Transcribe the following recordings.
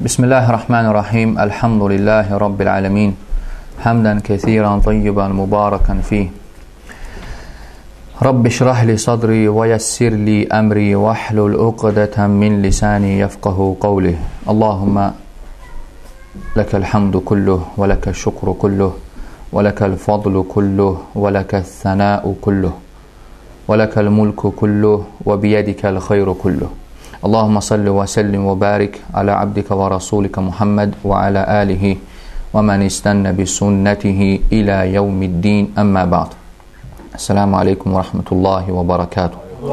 Bismillahirrahmanirrahim. Elhamdülillahi Rabbil alemin. Hamdən kəsiran, tayyiban, mübarəkən fih. Rabbi şrahli sadri və yəssirli əmri və hlul uqdətən min lisani yəfqahu qavlih. Allahümmə ləkəl hamdu kulluh və ləkəl şükru kulluh və ləkəl fadlu kulluh və ləkəl thənəu kulluh və ləkəl mulku kulluh və biyədikəl xeyru kulluh. Allahümme salli və sellim və barik alə abdika və rasulika Muhammed və alə alihi və mən istənnə bi sünnətihi ilə yevmiddin əmmə ba'd. Esselamu aleykum və rahmetullahi və barakatuhu.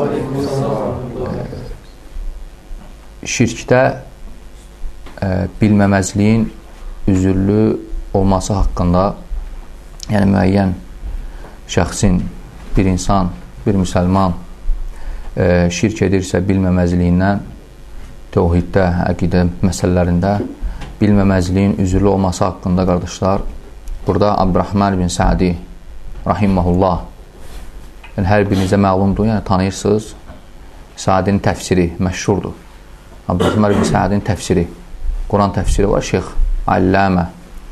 Şirkdə bilməməzliyin üzürlü olması haqqında, yəni müəyyən şəxsin, bir insan, bir müsəlman şirk edirsə bilməməzliyindən təvhiddə, əqidə məsələlərində bilməməzliyin üzürlü olması haqqında qardaşlar, burada Abdurrahman bin Sa'di rahiməhullah, yəni hər birinizə məlumdur, yəni tanıyırsınız, Sa'dinin təfsiri məşhurdur. Abdurrahman bin Sa'dinin təfsiri, Quran təfsiri var, Şeyx Alləmə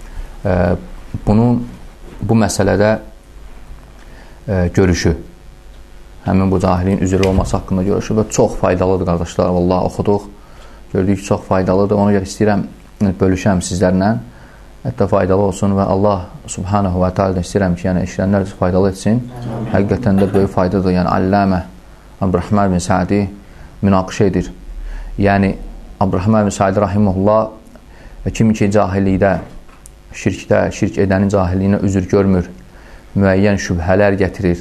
bu məsələdə görüşü, həmin bu cahilin üzrü olması haqqında görüşür və çox faydalıdır qardaşlar. Vallahi oxuduq, gördük ki, çox faydalıdır. Ona görə istəyirəm, bölüşəm sizlərlə. Hətta faydalı olsun və Allah subhanahu və teala istəyirəm ki, yəni eşidənlər faydalı etsin. Həqiqətən də böyük faydadır. Yəni Alləmə Abdurrahman bin Sa'di münaqişə edir. Yəni Abdurrahman bin Sa'di rahimehullah kimi ki cahillikdə, şirkdə, şirk edənin cahilliyinə üzr görmür, müəyyən şübhələr gətirir.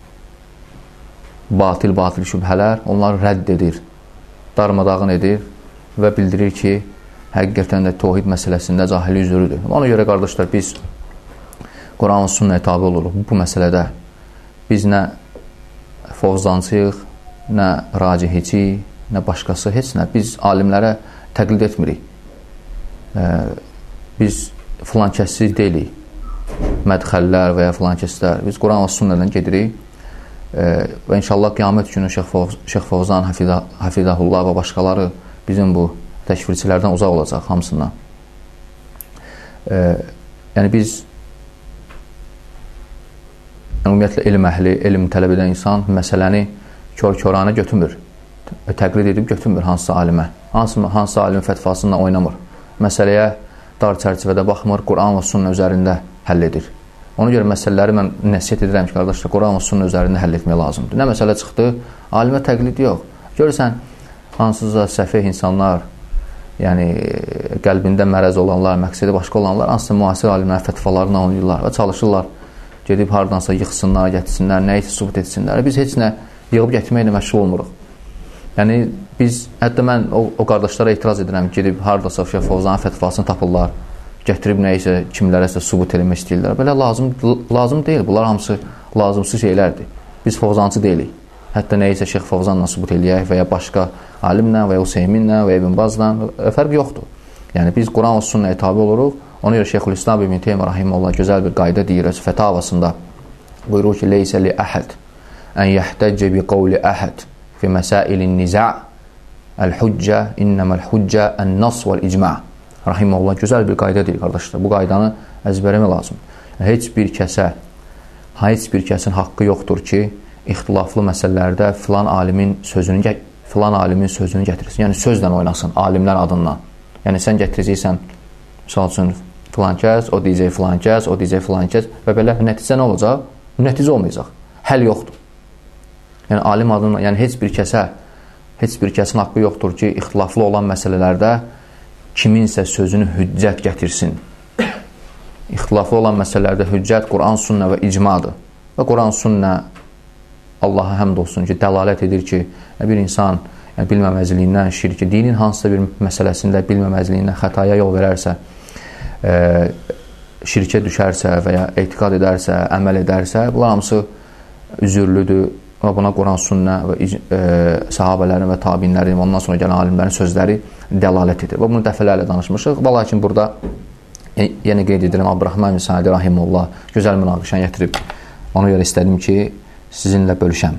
Batil şübhələr, onları rədd edir, darmadağın edir və bildirir ki, həqiqətən də təvhid məsələsində cahillik üzrüdür. Ona görə qardaşlar, biz Quran və sünnəyə tabi oluruq bu məsələdə. Biz nə fovzancıyıq, nə racihici, nə başqası, heç nə. Biz alimlərə təqlid etmirik. Biz filan kəssiz deyilik, mədxəllər və ya filan kəslər. Biz Quran və sünnədən gedirik. Və inşallah qiyamət günü Şeyx Fovzan Hafidahullah və başqaları bizim bu təkfirçilərdən uzaq olacaq hamısından. Yəni biz ümumiyyətlə elm əhli, elm tələb edən insan məsələni kör-körana götürmür, təqlid edib götürmür hansısa alimə, hansısa alimin fətvasından oynamır, məsələyə dar çərçivədə baxmır, Quran və sünnə üzərində həll edir. Ona görə məsələləri mən nəsiyyət edirəm ki, qardaşlar, Quran və sünnə üzərində həll etmək lazımdır. Nə məsələ çıxdı? Alimə təqlid yox. Görürsən, hansısa səfih insanlar, yəni qəlbində mərəz olanlar, məqsədi başqa olanlar, hansısa müasir alimlərin fətvalarına oynayırlar və çalışırlar, gedib haradansa yıxsınlar, gətirsinlər, nə isə sübut etsinlər. Biz heç nə yığıb gətirməklə məşğul olmuruq. Yəni biz, hətta mən o qardaşlara etiraz edirəm, gedib haradasa Şeyx Fovzanın fətvasını tapırlar, gətirib nə isə kimlərəsə sübut eləmək istəyirlər. Belə lazım deyil. Bunlar hamısı lazımsız şeylərdir. Biz Fovzancı deyilik. Hətta nə isə Şeyx Fovzanla sübut eləyək və ya başqa alimlə və ya Hüseyminlə və ya İbn Bazla fərq yoxdur. Yəni biz Quran və sünnəyə tabi oluruq. Ona görə Şeyxülislam İbn Teymiyyə rahimehullah gözəl bir qayda deyir öz fətavasında. Buyurur ki, leysə li əhəd ən yəhtəcə bi qavli əhəd fi məsailin niza' əl-hüccə innəməl-hüccə ən-nas vəl-icma'. Rahiməhullah gözəl bir qayda deyil, qardaşlar. Bu qaydanı əzbərləmək lazım. Heç bir kəsin haqqı yoxdur ki, ixtilaflı məsələlərdə filan alimin sözünü gətirsin. Yəni sözlə oynasın, alimlər adından. Yəni sən gətirəcəksən, misal üçün filan kəs, o deyəcək filan kəs, o deyəcək filan kəs və belə nəticə nə olacaq? Nəticə olmayacaq. Həll yoxdur. Yəni alim adından, yəni heç bir kəsin haqqı yoxdur ki, ixtilaflı olan məsələlərdə kiminsə sözünü hüccət gətirsin. İxtilaflı olan məsələlərdə hüccət Quran, sünnə və icmadır. Və Quran, sünnə Allaha həmd olsun ki, dəlalət edir ki, bir insan bilməməzliyindən, şirki, dinin hansısa bir məsələsində bilməməzliyindən xətaya yol verərsə, şirkə düşərsə və ya etiqad edərsə, əməl edərsə, bunlar hamısı üzürlüdür və buna Quran, sünnə və sahabələrin və tabinlərin və ondan sonra gələn alimlərin sözləri dəlalət edir. Və bunu dəfələrlə danışmışıq. Və lakin burada yenə qeyd edirəm, Abdurrahman bin Sa'di rahimehullah gözəl münaqişəni gətirib. Ona görə istədim ki, sizinlə bölüşəm.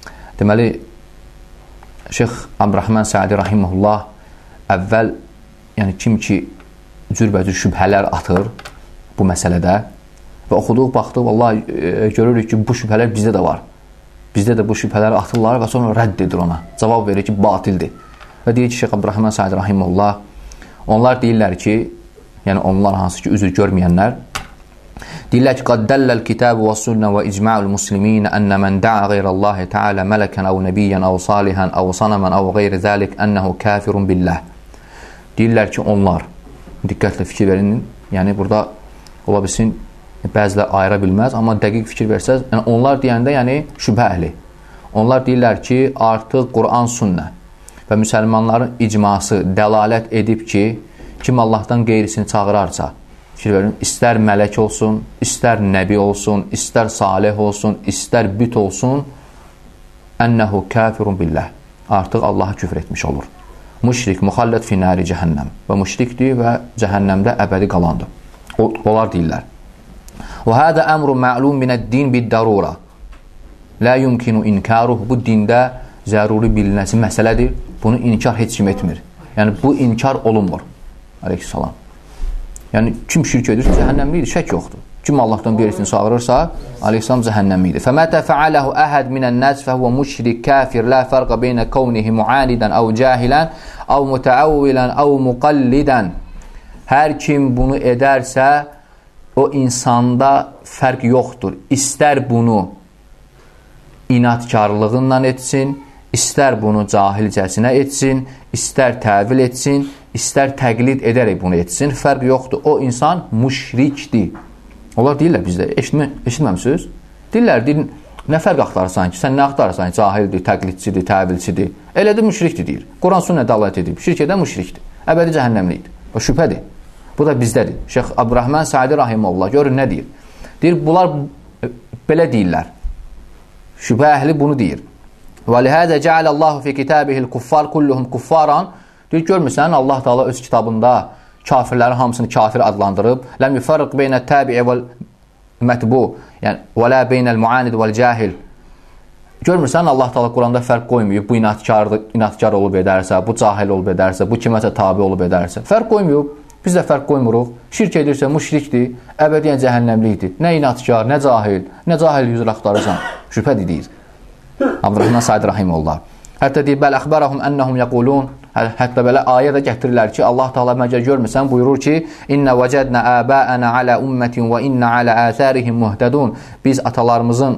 Deməli, Şeyx Abdurrahman Sa'di rahimehullah əvvəl yəni kim ki cürbəcür şübhələr atır bu məsələdə və oxuduq, baxdıq, vallahi görürük ki, bu şübhələr bizdə də var. Bizdə də bu şübhələri atırlar və sonra rədd edir ona. Cavab verir ki, batildir. Və deyir ki, Şeyx Abdurrahman Sa'di rahimehullah, onlar deyirlər ki, yəni onlar hansı ki üzr görməyənlər, deyirlər ki, qad dəlləl kitabu və sünnə və icma'ul muslimin ənə mən da'a qeyrallahi ta'ala mələkən əv nəbiyyən əv salihən əv sanəmən əv qeyri zəlik ənəhu kafirun billah. Deyirlər ki, onlar, diqqətlə fikir verin, yəni burada ola bilsin, bəzilər ayıra bilməz, amma dəqiq fikir versəz, yəni onlar deyəndə, yəni şübhə əhli. Onlar deyirlər ki, artıq Quran, sünnə və müsəlmanların icması dəlalət edib ki, kim Allahdan qeyrisini çağırarsa, fikir verin, istər mələk olsun, istər nəbi olsun, istər salih olsun, istər büt olsun, ənəhu kafirun billah. Artıq Allaha küfr etmiş olur. Müşrik, muxallət fi nari cəhənnəm. Və müşrikdir və cəhənnəmdə əbədi qalandır. Onlar deyirlər. Və hədə əmru məlum minəd-din bid-darura. La yumkinu inkaruh. Bu dində zəruri bilinəsi məsələdir. Bunu inkar heç kim etmir. Yəni, bu inkar olunmur. Aleyküssalam. Yəni, kim şirk edir, cəhənnəmlidir, şək yoxdur. Kim Allahdan qeyrisini çağırırsa, aleyhissalam cəhənnəmlidir. Fəmətə fəaləhu əhəd minən-nəs fəhvə müşrik, kafir, la fərqə beynə kavnihi muanidən, əv cahilən, əv mütəəvvilən, əv müqallidən. Hər kim bunu edərsə, o insanda fərq yoxdur. İstər bunu inatkarlığından etsin, istər bunu cahilcəsinə etsin, istər təvil etsin, istər təqlid edərək bunu etsin, fərq yoxdur. O insan müşrikdir. Onlar deyirlər bizdə, eşitməmsiniz? Deyirlər, nə fərq axtarırsan ki, sən nə axtarırsan ki, cahildir, təqlidçidir, təvilçidir. Elə də müşrikdir deyir. Quran sünnə dəlalət edib. Şirk edən müşrikdir. Əbədi cəhənnəmlikdir. O şübhədir. Bu da bizdədir. Şeyx Abdurrahman Sa'di rahimehullah görün nə deyir? Deyir, bunlar belə deyirlər. Şübhə əhli bunu deyir. Və lihədə cəalallahu fi kitabihil kuffar kulluhum kuffaran. Deyir, görmürsən, Allah Teala öz kitabında kafirlərin hamısını kafir adlandırıb. Ləm yufarriq beynə təbi'i vəl mətbu. Yəni, və lə beynəl muanid vəl cahil. Görmürsən, Allah Teala Quranda fərq qoymayıb. Bu inatkar olub edərsə, bu cahil olub edərsə, bu kiməsə tabi olub edərsə. Fərq qoymayıb. Biz də fərq qoymuruq. Şirk edirsə müşrikdir, əbədiyyən cəhənnəmlikdir. Nə inatkar, nə cahil yüzür axtarırsan. Şübhədir deyir. Abdurrahman Sa'di rahimehullah. Hətta deyir, bəl əxbərəhum ennəhum yəqulun. Hətta belə ayə də gətirirlər ki, Allah Teala məgər görmürsən, buyurur ki, İnnə vəcədnə əbəənə alə ümmətin və innə alə əthərihim muhtədun. Biz atalarımızı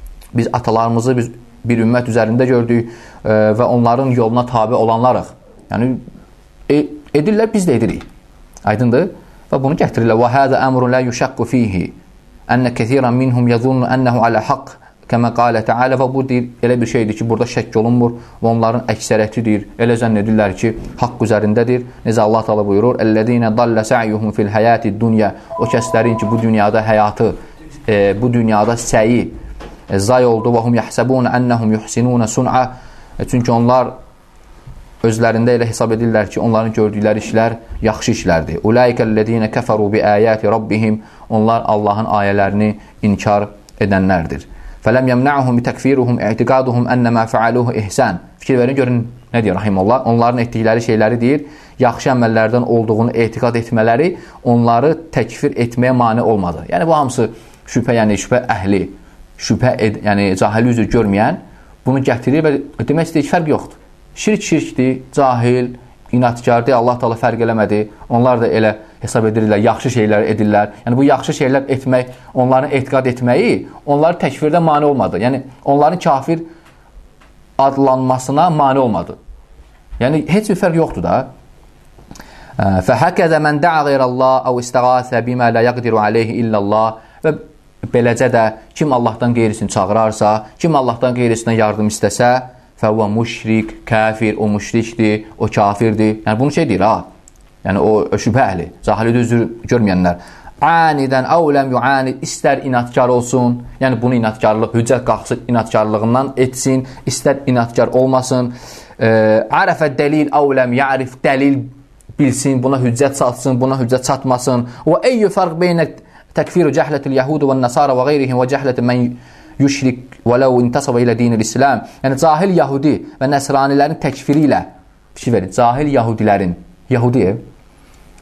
bir ümmət üzərində gördük və onların yoluna tabi olanlarıq. Yəni, edirlər, biz də edirik. Aydındır? Və bunu gətirirlər. Və hədə əmrun lə yuşəqqu fihi ənə kəthirən minhum yəzunnu ənəhu alə haqq kəmə qalə təalə. Və bu deyir, elə bir şeydir ki, burada şəkk olunmur və onların əksəriyyətidir. Elə zənn edirlər ki, haqq üzərindədir. Necə Allah Teala buyurur, Əllədinə dallə sə'yuhum fil həyəti dünya. O kəslərin ki, bu dünyada həyatı, bu dünyada səyi zay oldu və hum yəhsəbunə ənəhum yuhsinunə sun'a. Çünki onlar özlərində elə hesab edirlər ki, onların gördükləri işlər yaxşı işlərdir. Ulaikəllədinə kəfəru bi ayati rabbihim. Onlar Allahın ayələrini inkar edənlərdir. Fələm yəmna'uhum bi təkfiruhum i'tiqaduhum ennəmə fəaluhu ihsan. Fikir verin, görün nə deyir rahimullah? Onların etdikləri şeyləri deyir, yaxşı əməllərdən olduğunu etiqad etmələri onları təkfir etməyə mane olmadı. Yəni bu hamısı şübhə, yəni şübhə əhli, yəni cahil üzr görməyən bunu gətirir və demək istəyir ki, fərq yoxdur. Şirk şirkdir, cahil, inatkardır, Allah Teala fərq eləmədi. Onlar da elə hesab edirlər, yaxşı şeylər edirlər. Yəni bu yaxşı şeylər etmək, onların etiqad etməyi onları təkfirdə mane olmadı. Yəni onların kafir adlanmasına mane olmadı. Yəni heç bir fərq yoxdur da. Fəhəkəzə mən də'a qeyrəllah əv istəğasə bimə lə yəqdiru aleyhi illallah. Və beləcə də kim Allahdan qeyrisini çağırarsa, kim Allahdan qeyrisindən yardım istəsə, fəvvə müşrik, kafir, o müşrikdir, o kafirdir. Yəni bunu şey deyir, ha. Yəni o şübhə əhli, cahiliyyət üzr görməyənlər. Anidən əvləm yuanid, istər inatkar olsun, yəni bunu inatkarlıq, hüccət qalxsın, inatkarlığından etsin, istər inatkar olmasın. Ərəfə dəlil əvləm ya'rif, dəlil bilsin, buna hüccət çatsın, buna hüccət çatmasın. Və eyyü fərq beynə təkfiru cəhlətil yəhudu və nəsara və qeyrihim və cəhləti mən yüşrik və ləv intasaba ilə dinil İslam. Yəni cahil yahudi və nəsranilərin təkfiri ilə, fikir verin, cahil yahudilərin, yahudi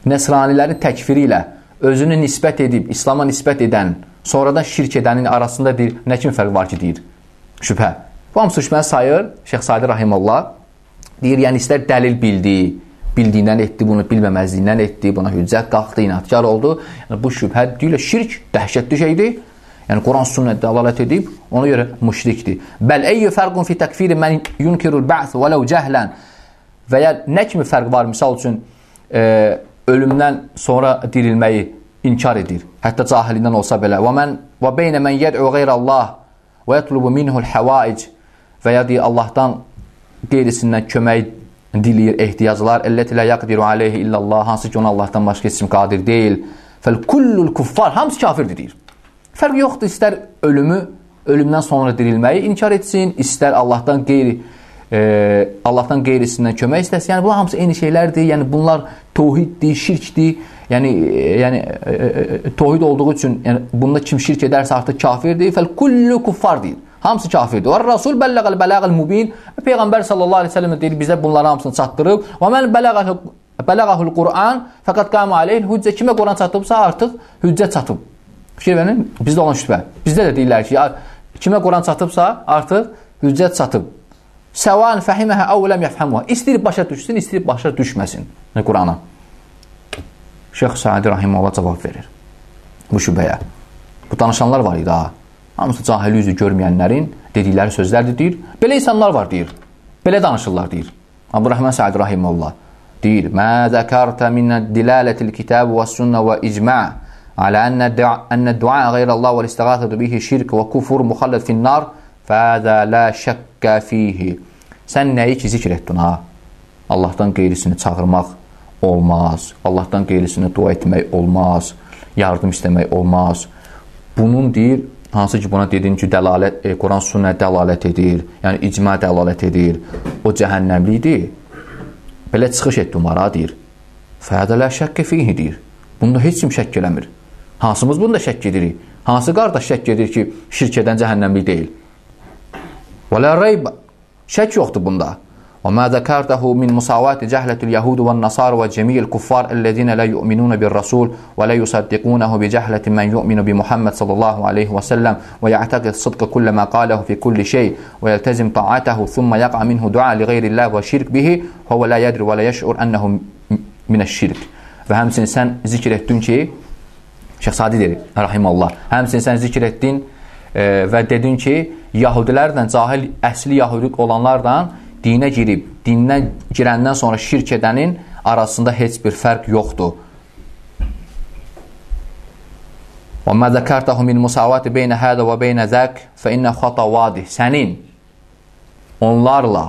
nəsranilərin təkfiri ilə özünü nisbət edib, İslama nisbət edən, sonradan şirk edənin arasında deyir, nə kimi fərq var ki, deyir? Şübhə. Bu hamısı şübhəni sayır, Şeyx Sadi Rahimullah. Deyir, yəni istər dəlil bildiyindən etdi, bunu bilməməzliyindən etdi, buna hüccət qalxdı, inadkar oldu. Yəni, bu şübhə deyil, şirk dəhşətli şeydir. Yəni, Quran sünnət dəlalət edib, ona görə müşrikdir. Bəl eyyü fərqun fi təkfiri mən yunkirul bə'th və ləv cəhlən. Və ya nə kimi fərq var, misal üçün, ölümdən sonra dirilməyi inkar edir. Hətta cahilindən olsa belə. Və beynə mən yəd'u qeyrəllah və yətlubu minhul həvaic. Və ya deyir, Allahdan qeyrisindən kömək diliyir, ehtiyaclar. Əlləti lə yaqdiru aleyhi illallah. Hansı ki, ona Allahdan başqa heç kim qadir deyil. Fəl-kullul kuffar. Hamısı kafirdir, deyir. Fərq yoxdur, istər ölümdən sonra dirilməyi inkar etsin, istər Allahdan qeyrisindən kömək istəsin. Yəni, bu hamısı eyni şeylərdir. Yəni, bunlar tohiddir, şirkdir. Yəni tohid olduğu üçün, yəni, bunda kim şirk edərsə artıq kafirdir. Fəl-kullu kuffar deyir. Hamısı kafirdir. Və Rasul bəlləqəl bələqəl mubin. Peyğəmbər sallallahu aleyhi ve sellem deyir, bizə bunların hamısını çatdırıb. Və mən bələqəhul Qur'an fəqət qəm aleyh hüccə. Kimə Quran çatıbsa artıq hüccə çatıb. Fikir verin, bizdə olan şübhə. Bizdə də deyirlər ki, kimə Quran çatıbsa artıq hüccət çatıb. Səvan fəhiməhə əvləm yəfhəmuha. İstəyib başa düşsün, istəyib başa düşməsin Qurana. Şeyx Sadi Rahimullah cavab verir bu şübhəyə. Bu danışanlar var idi ha. Hamısı cahili yüzü görməyənlərin dedikləri sözlərdir, deyir. Belə insanlar var, deyir. Belə danışırlar, deyir. Abdurrahman Sa'd Rahimullah deyir. Mə zəkərtə minə dilalətil kitab və sünnə və icmə alə ənə dua qeyrəllah və istiğathədu bihi şirk və kufur muxallət finnar fədə lə şəkkə fihi. Sən nəyi ki zikr etdin ha? Allahdan qeyrisini çağırmaq olmaz. Allahdan qeyrisini dua etmək olmaz. Yardım istəmək olmaz. Bunun deyir, hansı ki buna dedin ki, Quran sünnət dəlalət edir, yəni icma dəlalət edir, o cəhənnəmlidir. Belə çıxış etdim var ha, deyir. Fədələ şəkkə fihi, deyir. Bunda heç kim şəkk eləmir. Hansımız bunda şəkk edirik? Hansı qardaş şəkk edir ki, şirk edən cəhənnəmlik deyil? Və lə reyb, şək yoxdur bunda. Və mə zəkərtəhu min musavati cəhlətul yahudu və nasar və cəmiyyəl kuffar əlləzinə lə yu'minunə bir rasul və lə yusaddiqunəhu bi cəhlətin mən yu'minu bi Muhammed sallallahu aleyhi və səlləm və ya'təqid sıdqı kullə mə qaləhu fi kulli şey və yəltəzim ta'atəhu thumma yaqa minhu dua li qeyrillah və şirk bihi və lə yədri və lə yəş'ur ənəhu minəş şirk. Və həmçinin sən zikr etdin ki, Şeyx Sadi deyir, rahimallah, həmçinin sən zikr etdin və dedin ki, yahudilərlə, cahil əsli yahudi olanlarla dinə girib, dindən girəndən sonra şirk edənin arasında heç bir fərq yoxdur. Və mə zəkərtəhu min musavati beynə hədə və beynə zək fə innə xata vadih. Sənin onlarla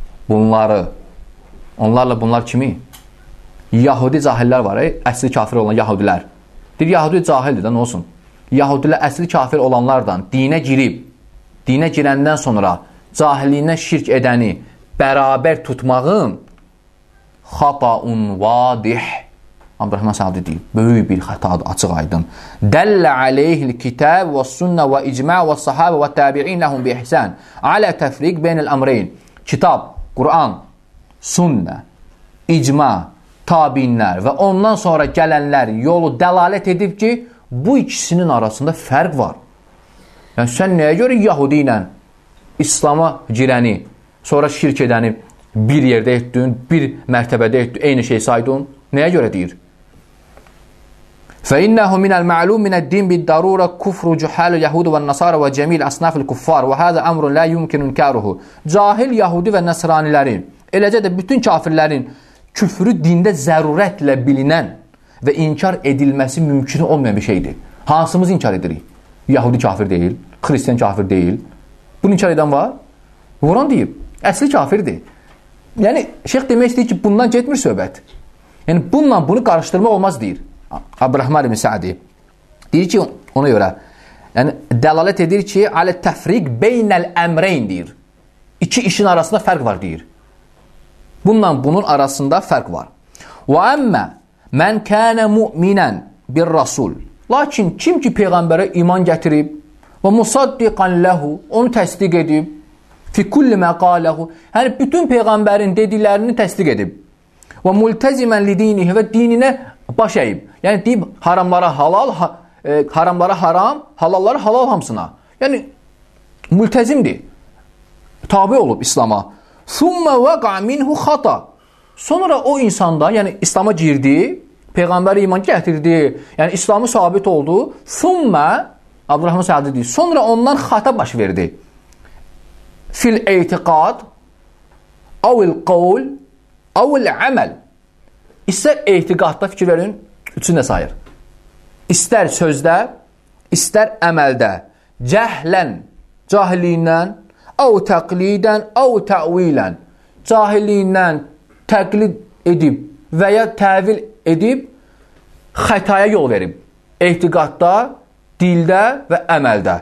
bunlar kimi? Yahudi cahillər var, əsli kafir olan yahudilər. Deyir, yahudi cahildir də, nə olsun? Yahudilər əsli kafir olanlardan dinə girib, dinə girəndən sonra cahilliyindən şirk edəni bərabər tutmağın xataun vadih. Abdurrahman Sa'di deyir, böyük bir xətadır, açıq aydın. Dəllə aleyhil kitab və sünnə və icmə və sahabə və təbi'in ləhum bi ihsən alə təfriq beynəl əmreyn. Kitab, Quran, sünnə, icmə, tabiinlər və ondan sonra gələnlər yolu dəlalət edib ki, bu ikisinin arasında fərq var. Yəni, sən nəyə görə Yahudi ilə İslama girəni, sonra şirk edəni bir yerdə etdin, bir mərtəbədə etdin, eyni şey saydın? Nəyə görə deyir? فَإِنَّهُ مِنَ الْمَعْلُومِ مِنَ الدِّينِ بِالضَّرُورَةِ كُفْرُ جُحَّالِ الْيَهُودِ وَالنَّصَارَى وَجَمِيعِ أَصْنَافِ الْكُفَّارِ وَهَذَا أَمْرٌ لَا يُمْكِنُ إنْكَارُهُ. Cahil Yahudi və Nəsranilərin, eləcə də bütün kafirlərin küfrü dində zərurətlə bilinən və inkar edilməsi mümkün olmayan bir şeydir. Hansımız inkar edirik? Yahudi kafir deyil, Xristiyan kafir deyil. Bunu inkar edən var? Quran deyib, əsli kafirdir. Yəni, şeyx demək istəyir ki, bundan getmir söhbət. Yəni, bununla bunu qarışdırma olmaz deyir. Abdurrahman ibn Sa'di deyir ki, ona görə yəni, dəlalət edir ki, alə təfriq beynəl əmreyn deyir. İki işin arasında fərq var deyir. Bununla bunun arasında fərq var. Və əmmə mən kənə müminən bir rasul. Lakin kim ki Peyğəmbərə iman gətirib və musaddiqan ləhu, onu təsdiq edib, fi kulli məqaləhu, yəni bütün Peyğəmbərin dediklərini təsdiq edib və multəzimən li dinihi və dininə baş əyib. Yəni deyib haramlara halal, haramlara haram, halallara halal hamısına. Yəni mültəzimdir. Tabi olub İslam'a. Thumma waqa minhu xata. Sonra o insanda, yəni İslam'a girdi, Peyğəmbərə iman gətirdi, yəni İslamı sabit oldu. Thumma, Abdurrahman Səadi deyir, sonra ondan xata baş verdi. Fil etiqad, avil qavl, avil əməl. İstər etiqadda fikir verin, üçünə sayır. İstər sözdə, istər əməldə, cəhlən, cahilliyindən, av təqlidən, av təvilən, cahilliyindən təqlid edib və ya təvil edib, xətaya yol verib. Etiqadda, dildə və əməldə.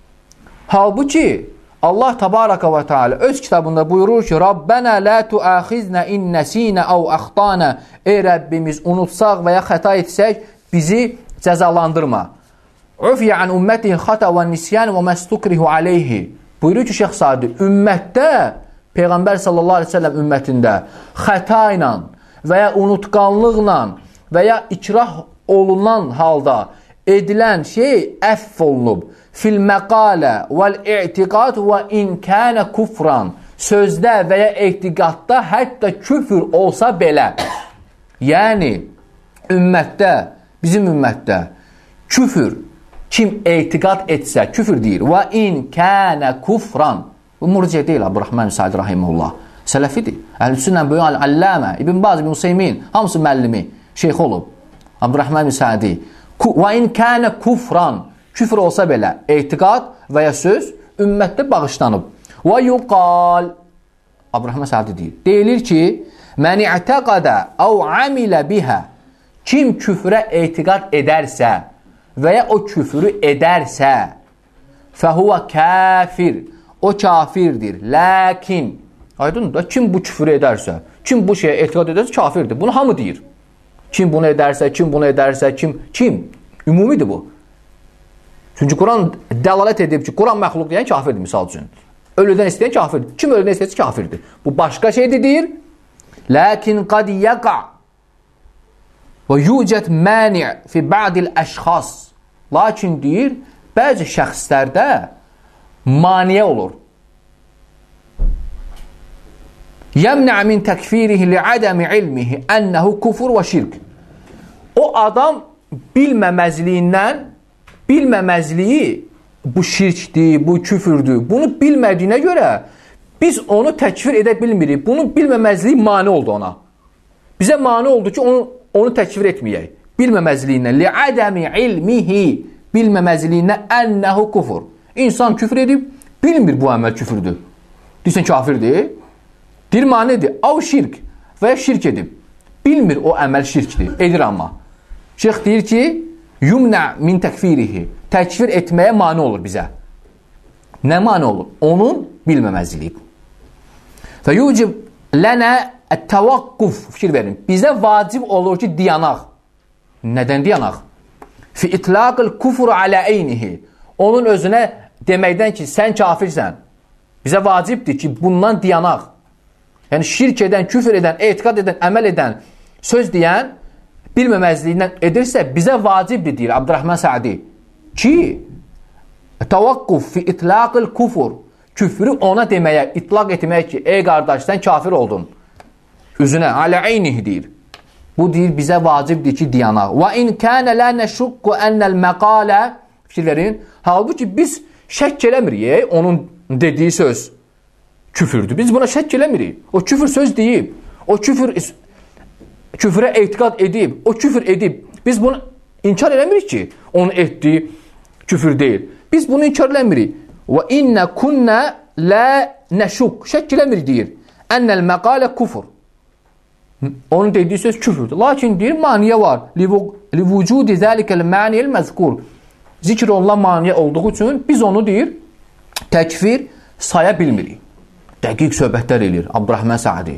Halbuki, Allah Tabaraka və Teala öz kitabında buyurur ki, Rabbənə lə tuəxiznə in nəsinə əv əxtanə. Ey Rəbbimiz, unutsaq və ya xəta etsək, bizi cəzalandırma. Ufiyə ən ümmətin xata və nisyan və məstukrihu aleyhi. Buyurur ki, Şeyx Sadi, ümmətdə, Peyğəmbər sallallahu aleyhi ve sellem ümmətində xəta ilə və ya unutqanlıqla və ya ikrah olunan halda edilən şey əff olunub. Fil məqalə vəl-i'tiqad və inkənə kufran. Sözdə və ya etiqadda hətta küfür olsa belə. Yəni, ümmətdə, bizim ümmətdə küfür, kim etiqad etsə küfür deyir. Və inkənə kufran. Bu murciə deyil, Abdurrahman Sa'di rahimehullah. Sələfidir. Əhl-Sünnə böyük Alləmə, İbn Baz, İbn Hüseymin, hamısı müəllimi, şeyx olub. Abdurrahman Sa'di. Və inkənə kufran. Küfür olsa belə, etiqad və ya söz ümmətdə bağışlanıb. Və yuqal, Abdurrahman Sa'di deyir, deyilir ki, mən i'təqadə əv amilə bihə, kim küfrə etiqad edərsə və ya o küfrü edərsə, fəhuvə kafir, o kafirdir. Lakin, aydındır, kim bu küfrü edərsə, kim bu şeyə etiqad edərsə, kafirdir. Bunu hamı deyir. Kim bunu edərsə, kim bunu edərsə, kim? Ümumidir bu. Çünki Quran dəlalət edib ki, Quran məxluq deyən kafirdir, misal üçün. Ölüdən istəyən kafirdir. Kim ölüdən istəyirsə kafirdir. Bu başqa şeydir, deyir. Lakin qad yaqa və yucət mani' fi ba'dil əşxas. Lakin deyir, bəzi şəxslərdə maniyə olur. Yəmnə min təkfirihi li'adəmi ilmihi ənəhu kufur və şirk. O adam bilməməzliyi bu şirkdir, bu küfürdür. Bunu bilmədiyinə görə biz onu təkfir edə bilmirik. Bunun bilməməzliyi mani oldu ona. Bizə mani oldu ki, onu təkfir etməyək. Bilməməzliyindən, li'adəmi ilmihi, bilməməzliyindən ənəhu kufur. İnsan küfür edib, bilmir bu əməl küfürdür. Deyirsən kafirdir. Deyir manidir, av şirk və ya şirk edib. Bilmir o əməl şirkdir, edir amma. Şeyx deyir ki, yumna min təkfirihi, təkfir etməyə mani olur bizə. Nə mani olur? Onun bilməməzliyi. Və yucib lənə ət-təvaqquf, fikir verin. Bizə vacib olur ki, diyanaq. Nədən diyanaq? Fi itlaqil kufru alə eynihi. Onun özünə deməkdən ki, sən kafirsən. Bizə vacibdir ki, bundan diyanaq. Yəni, şirk edən, küfür edən, etiqad edən, əməl edən, söz deyən, bilməməzliyindən edirsə, bizə vacibdir, deyir Abdurrahman Sa'di. Ki, təvaqquf fi itlaqil kufur, küfrü ona deməyə, itlaq etməyə ki, ey qardaş, sən kafir oldun. Üzünə, alə eynihi deyir. Bu deyir, bizə vacibdir ki, diyanaq. Və in kənə lə nəşuqqu ənəl məqalə, fikir verin, halbuki biz şək eləmirik, onun dediyi söz küfürdür. Biz buna şək eləmirik. O küfür söz deyib, o küfrə etiqad edib, o küfür edib. Biz bunu inkar eləmirik ki, onun etdiyi küfür deyil. Biz bunu inkar eləmirik. Və innə kunnə lə nəşuq, şək eləmirik deyir. Ənəl məqalə kufur. Onun dediyi söz küfürdür. Lakin deyir, maniyə var. Livvücudi zəlikəl məniyəl məzkur. Zikr olunan maniyə olduğu üçün biz onu deyir, təkfir saya bilmirik. Dəqiq söhbətlər eləyir Abdurrahman Sa'di.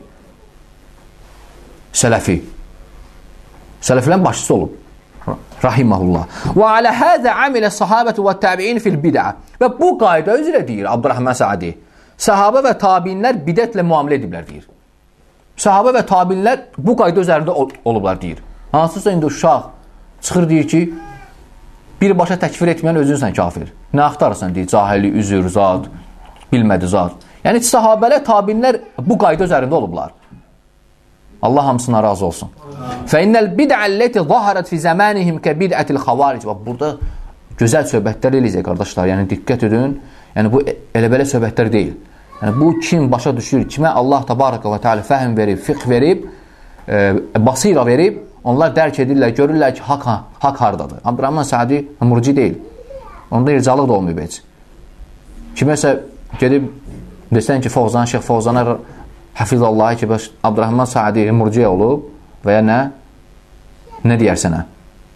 Sələfi. Sələfilərin başçısı olub. Rahiməhullah. Və alə həzə amilə sahabəti və təbiin fil bidə. Və bu qayda üzrə deyir Abdurrahman Sa'di. Səhabə və tabinlər bidətlə müamilə ediblər deyir. Səhabə və tabinlər bu qayda üzərində olublar deyir. Hansısa indi uşaq çıxır deyir ki, birbaşa təkfir etməyən özünsən kafir. Nə axtarırsan deyir, cahili, üzür, zat, bilmədi zat. Yəni sahabələr, tabinlər bu qayda üzərində olublar. Allah hamısına razı olsun. Fəinnəl bid'əlləti zaharat fi zəmanihim kə bid'ətil xavaric. Burada gözəl söhbətlər eləyəcək, qardaşlar. Yəni diqqət edin. Yəni bu elə-belə söhbətlər deyil. Yəni bu kim başa düşür, kimə Allah təbaraka və teala fəhm verib, fiqh verib, basira verib, onlar dərk edirlər, görürlər ki, haqq hardadır. Abdurrahman Sa'di murci deyil. Onda ircalıq da olmayıb heç. Kiməsə gedib desən ki, Fovzan, Şeyx Fovzana Hafizallahı ki, Abdurrahman Sa'di murciə olub və ya nə? Nə deyər sənə?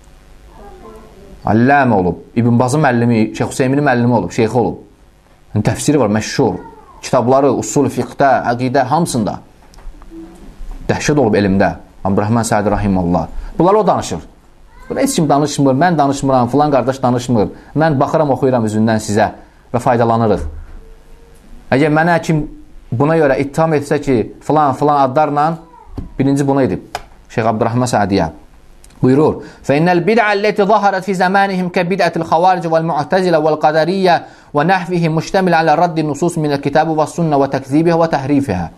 Alləmə olub, İbn Bazı müəllimi, Şeyx Hüseyminin müəllimi olub, şeyxi olub. Təfsiri var, məşhur. Kitabları, usul, fiqdə, əqidə, hamısında. Dəhşət olub elmdə. Abdurrahman Sa'di Rahimallah. Bunlar o danışır. Buna heç kim danışmır, mən danışmıram, filan qardaş danışmır. Mən baxıram, oxuyuram üzündən sizə və faydalanırıq. Əgər mənə kim buna görə ittiham etsə ki, filan adlarla, birinci bunu edib. Şeyx Abdurrahman Sa'diyə buyurur. فَإِنَّ الْبِدْعَ الَّتِي ظَهَرَتْ فِي زَمَانِهِمْ كَبِدْعَةِ الْخَوَارِجِ وَالْمُعْتَزِلَةِ وَالْقَدَرِيَّةِ وَنَحْوِهِمْ مُشْتَمِلٌ عَلَى رَدِّ النُّصُوصِ مِنَ الْكِتَابِ وَالسُّنَّةِ وَتَكْذِيبِهَا وَتَحْرِيفِهَا.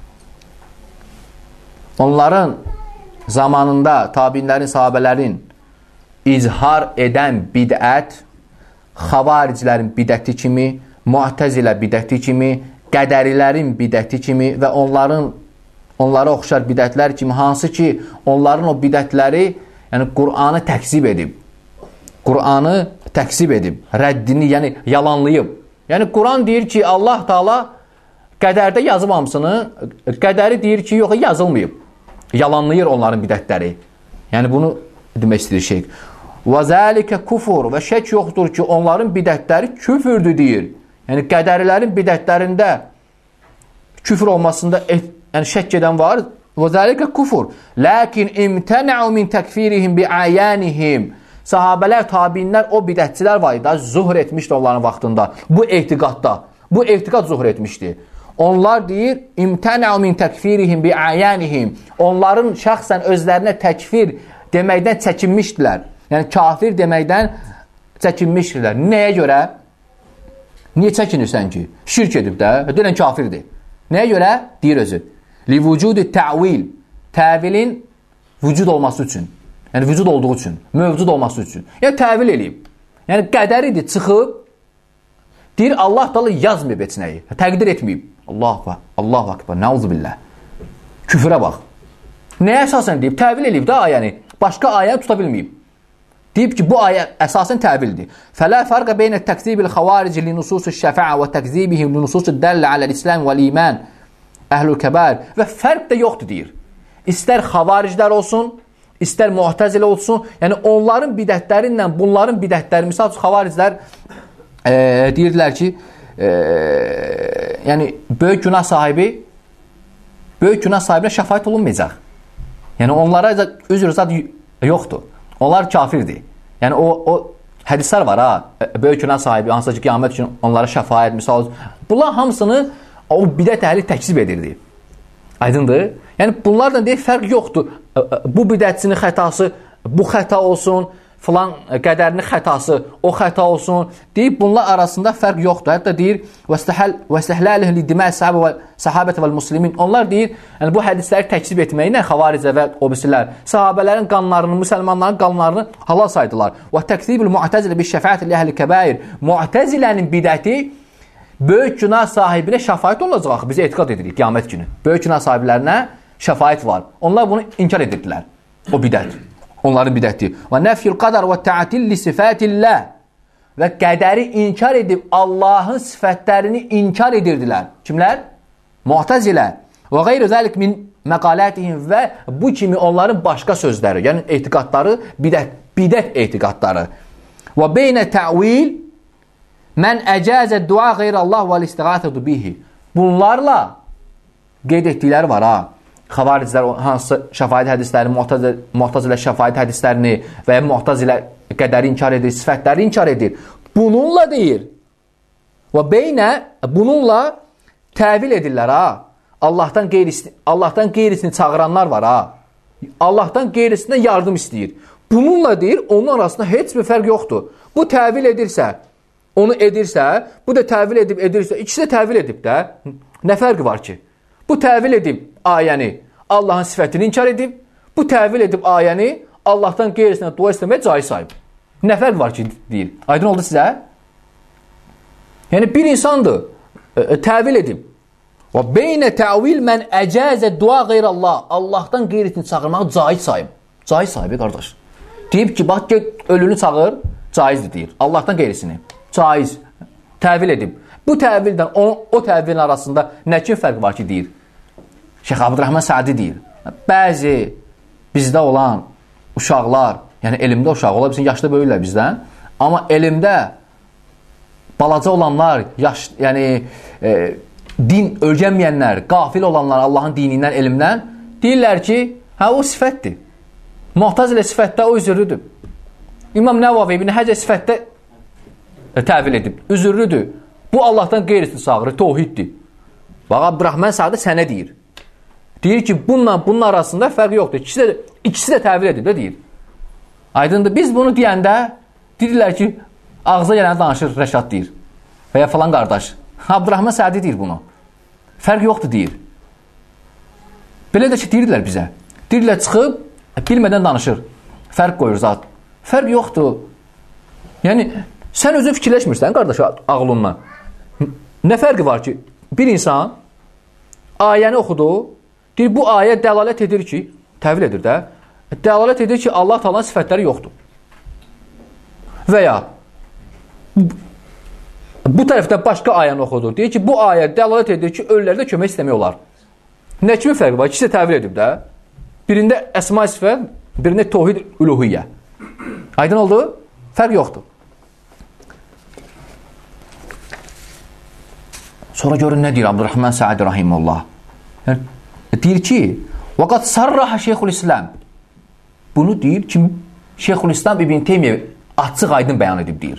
Onların zamanında tabinlərin, sahabələrin izhar edən bidət, xavaricilərin bidəti kimi, mu'təzilə bidəti kimi, qədərilərin bidəti kimi və onlara oxşar bidətlər kimi, hansı ki, onların o bidətləri, yəni Qur'anı təkzib edib. Qur'anı təkzib edib, rəddini, yəni yalanlayıb. Yəni Qur'an deyir ki, Allah Taala qədərdə yazıb hamısını, qədəri deyir ki, yox, yazılmayıb. Yalanlayır onların bidətləri. Yəni bunu demək istəyir şeyh. Və zəlikə kufur və şək yoxdur ki, onların bidətləri küfürdür deyir. Yəni qədərilərin bidətlərində küfür olmasında yəni şək edən var. Və zəlikə kufur. Lakin imtənəu min təkfirihim bi ayanihim. Sahabələr, tabinlər, o bidətçilər var idi, zuhr etmişdi onların vaxtında. Bu etiqadda. Bu etiqad zuhr etmişdi. Onlar deyir, imtənəu min təkfirihim bi ayanihim. Onların şəxsən özlərinə təkfir deməkdən çəkinmişdilər. Yəni kafir deməkdən çəkinmişdilər. Nəyə görə? Niyə çəkinirsən ki? Şirk edib də, deyilən kafirdir. Nəyə görə? Deyir özü. Livücudi təvil. Təvilin vücud olması üçün. Yəni vücud olduğu üçün, mövcud olması üçün. Yəni təvil eləyib. Yəni qədəridir, çıxıb, deyir Allah Taala yazmayıb heç nəyi, təqdir etməyib. Allahu akbar, nauzubillah. Küfrə bax. Nəyə əsasən deyib? Təvil eləyib də ayəni. Başqa ayəni tuta bilməyib. Deyib ki, bu ayə əsasən təvildir. Fələ fərqə beynə təkzibil xavarici li nususu şəfəə və təkzibihim li nususu dəllə aləl-islam vəl-iman əhlül kəbər. Və fərq də yoxdur deyir. İstər xavariclər olsun, istər mu'təzilə olsun, yəni onların bidətlərinlə bunların bidətləri, misal üçün xavariclər deyirlər ki, yəni böyük günah sahibinə şəfaət olunmayacaq. Yəni onlara üzr zad yoxdur. Onlar kafirdir. Yəni o hədislər var ha, böyük günah sahibi, hansısa ki, qiyamət üçün onlara şəfaət, misal bunlar hamısını o bidət əhli təkzib edirdi. Aydındır? Yəni bunlardan deyək fərq yoxdur. Bu bidətçinin xətası bu xəta olsun, filan qədərinin xətası o xəta olsun. Deyib bunlar arasında fərq yoxdur. Hətta deyir vəstəhləlihi lidimə səhabət vəl muslimin. Onlar deyir, yəni bu hədisləri təkzib etməklə xavaricə və obisilər sahabələrin qanlarını, müsəlmanların qanlarını halal saydılar. Və təkzibül mu'təzilə bi şəfaət li əhli kəbair. Mu'təzilənin bidəti böyük günah sahibinə şəfaət olacaq. Biz etiqad edirik qiyamət günü. Böyük günah sahiblərinə şəfaət var. Onlar bunu inkar edirdilər. O bidət. Onların bidəti. Və nəfyül qadar və təatil li sifatillah. Və qədəri inkar edib Allahın sifətlərini inkar edirdilər. Kimlər? Mu'təzilə. Və qeyri zəlik min məqalətihim və bu kimi onların başqa sözləri, yəni etiqadları, bidət etiqadları. Və beynə təvil mən əcəzə dua qeyrəllah və l-istiğathədu bihi. Bunlarla qeyd etdikləri var ha. Xavariclər hansı şəfaət hədisləri, mu'tazilə şəfaət hədislərini və ya mu'tazilə qədəri inkar edir, sifətləri inkar edir. Bununla deyir. Və beynə bununla təvil edirlər ha. Allahdan qeyrisini çağıranlar var ha. Allahdan qeyrisindən yardım istəyir. Bununla deyir, onun arasında heç bir fərq yoxdur. Bu təvil edirsə, onu edirsə, bu da təvil edirsə, ikisi də təvil edib də, nə fərqi var ki? Bu təvil edib ayəni, Allahın sifətini inkar edib, bu təvil edib ayəni, Allahdan qeyrisindən dua istəməyə caiz sayıb. Nə fərq var ki, deyir. Aydın oldu sizə? Yəni, bir insandır, təvil edib. Və beynə təvil mən əcəzə dua qeyrəllah, Allahdan qeyrisini çağırmağı caiz sayıb. Caiz sayıb, qardaş. Deyib ki, bax, ölünü çağır, caizdir, deyir. Allahdan qeyrisini. Caiz. Təvil edib. Bu təvildən, o təvilin arasında nə ki fərq var ki, deyir. Şeyx Abdurrahman Sa'di deyir. Bəzi bizdə olan uşaqlar, yəni elmdə uşaq ola bilsin, yaşlı böyüklər bizdən, amma elmdə balaca olanlar, yəni din öyrənməyənlər, qafil olanlar Allahın dinindən, elmdən deyirlər ki, hə, o sifətdir. Mu'tazilə sifətdə o üzürlüdür. İmam Nəvavi ibn Həcər sifətdə təvil edib. Üzürlüdür. Bu Allahdan qeyrisini çağırır, tohiddir. Bax, Abdurrahman Sa'di sənə deyir. Deyir ki, bunun arasında fərq yoxdur. İkisi də təvil edib də deyir. Aydındır. Biz bunu deyəndə deyirlər ki, ağza gələni danışır, Rəşad deyir. Və ya falan qardaş. Abdurrahman Sa'di deyir bunu. Fərq yoxdur deyir. Belə də ki, deyirlər bizə. Deyirlər çıxıb, bilmədən danışır. Fərq qoyur zat. Fərq yoxdur. Yəni, sən özün fikirləşmirsən, qardaş, ağlınla. Nə fərqi var ki, bir insan ayəni oxudu, deyir, bu ayə dəlalət edir ki, təvil edir də, dəlalət edir ki, Allah Taala'nın sifətləri yoxdur. Və ya, bu tərəfdə başqa ayəni oxudur. Deyir ki, bu ayə dəlalət edir ki, ölülərdə kömək istəmək olar. Nə kimi fərqi var? İkisi də təvil edib də. Birində əsma sifət, birində tohid üluhiyyə. Aydın oldu? Fərq yoxdur. Sonra görün nə deyir Abdurrahman Sa'di rahimullah. Deyir ki, vəqad sarraha Şeyxülislam. Bunu deyir ki, Şeyxülislam İbn Teymiyyə açıq aydın bəyan edib deyir.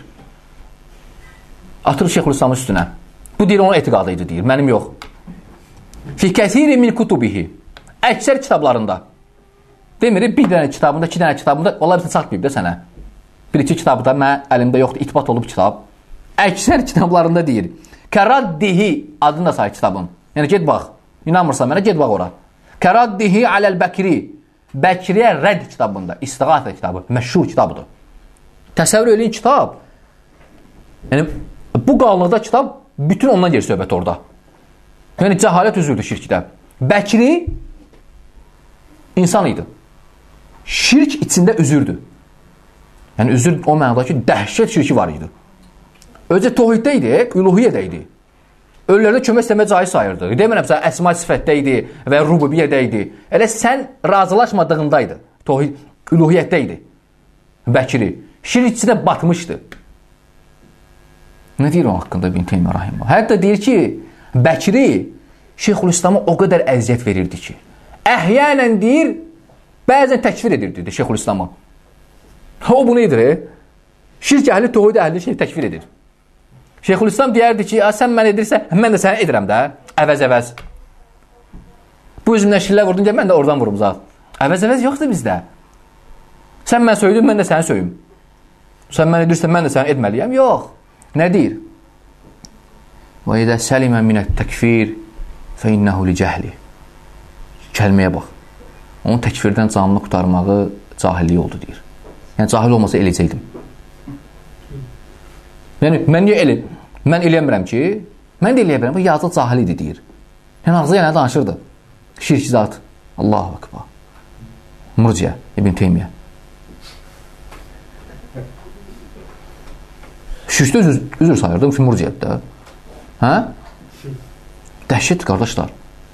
Atır Şeyxülislamın üstünə. Bu deyir onun etiqadıydı deyir, mənim yox. Fi kəsiri min kutubihi. Əksər kitablarında. Demir, bir dənə kitabında, iki dənə kitabında, ola bilsin çatmayıb da sənə. Bir-iki kitabı da mən əlimdə yoxdur, itbat olub kitab. Əksər kitablarında deyir. Kəraddihi adını da sayır kitabın. Yəni, get bax. İnanmırsan mənə, get bax ora. Kəraddihi aləl-Bəkri. Bəkriyə rədd kitabında. İstiğathə kitabı. Məşhur kitabıdır. Təsəvvür eləyin kitab. Yəni, bu qallıqda kitab bütün ondan gelir söhbət orada. Yəni, cəhalət üzürdür şirkdə. Bəkri insan idi. Şirk içində üzürdü. Yəni, üzür o mənada ki, dəhşət şirki var idi. Özə tohiddə idi, üluhiyyədə idi. Ölülərdə kömək istəməyə caiz sayırdı. Demirəm, əsma sifətdə idi və rububiyyədə idi. Elə sən razılaşmadığındaydı. Tohid, üluhiyyətdə idi. Bəkri. Şirk içində batmışdı. Nə deyir o haqqında İbn Teymiyyə rahimehullah? Hətta deyir ki, Bəkri Şeyxülislam'a o qədər əziyyət verirdi ki, əhyənən deyir, bəzən təkfir edirdi Şeyxülislam'a. O bunu edir. Şirk əhli, tohid əhli şey təkfir edir. Şeyxülislam deyərdi ki, sən mən edirsən, mən də səni edirəm də, əvəz-əvəz. Bu üzümdən şillə vurdun, mən də oradan vurum zat. Əvəz-əvəz yoxdur bizdə. Sən mən söydüm, mən də səni söyüm. Sən mən edirsən, mən də səni etməliyəm. Yox. Nə deyir? Və edə səlimə minət təkfir fə innəhu li cəhli. Kəlməyə bax. Onun təkfirdən canını qutarmağı cahillik oldu, deyir. Yəni, cahil olmasa eləyəcəkdim. Yəni, mən niyə eləyəm? Mən eləyəmirəm ki, mən də eləyəmirəm. Bu yazıq cahil idi, deyir. Yəni, ağzı yenə danışırdı. Şirk zat. Allahu Akbar. Murciə, İbn Teymiyyə. Şirkdə üzr sayırdım ki, murciətdə. Hə? Dəhşət, qardaşlar.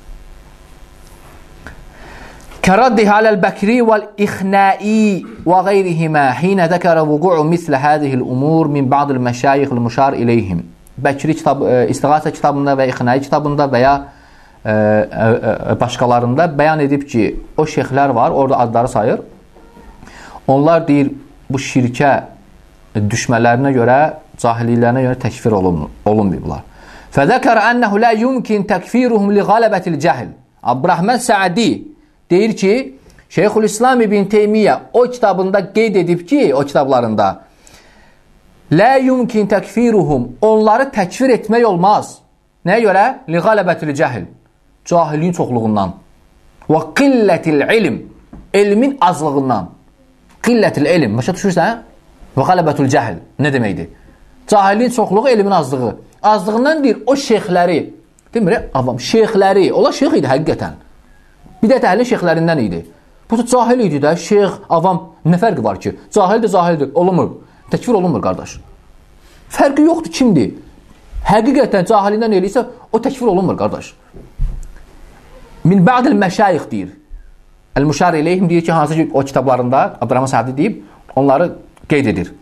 كرده على البكري والإخنائي وغيرهما حين ذكر وقوع مثل هذه الأمور من بعض المشايخ المشار إليهم. Bəkri kitab, İstiğasə kitabında və İxnai kitabında və ya başqalarında bəyan edib ki, o şeyxlər var, orada adları sayır. Onlar deyir, bu şirkə düşmələrinə görə, cahilliklərinə görə təkfir olunmayıblar. فَذَكَرَ أَنَّهُ لَا يُمْكِنْ تَكْفِيرُهُمْ لِغَلَبَةِ الْجَهِلِ. Abdurrahman Sa'di deyir ki, Şeyxülislam İbn Teymiyyə o kitabında qeyd edib ki, o kitablarında لا yumkin təkfiruhum, onları təkfir etmək olmaz. Nəyə görə? Liğələbətil cəhil, cahilliyin çoxluğundan. Və qillətil ilm, elmin azlığından. Qillətil ilm, başa düşürsən? Və qələbətul cəhil, nə deməkdir? Cahilliyin çoxluğu, elmin azlığı. Azlığından deyir, o şeyxləri, demir, avam, şeyxləri, ola şeyx idi həqiqətən. Bidət əhlin şeyxlərindən idi. Bu da cahil idi də, şeyx, avam, nə fərqi var ki? Cahil də cahildir, olunmur. Təkfir olunmur, qardaş. Fərqi yoxdur, kimdir? Həqiqətən cahilindən eləyirsə, o təkfir olunmur, qardaş. Min ba'dil məşayix deyir. El-Müşar eləyhim deyir ki, hansı ki, o kitablarında, Abdurrahman Sa'di deyib, onları qeyd edir.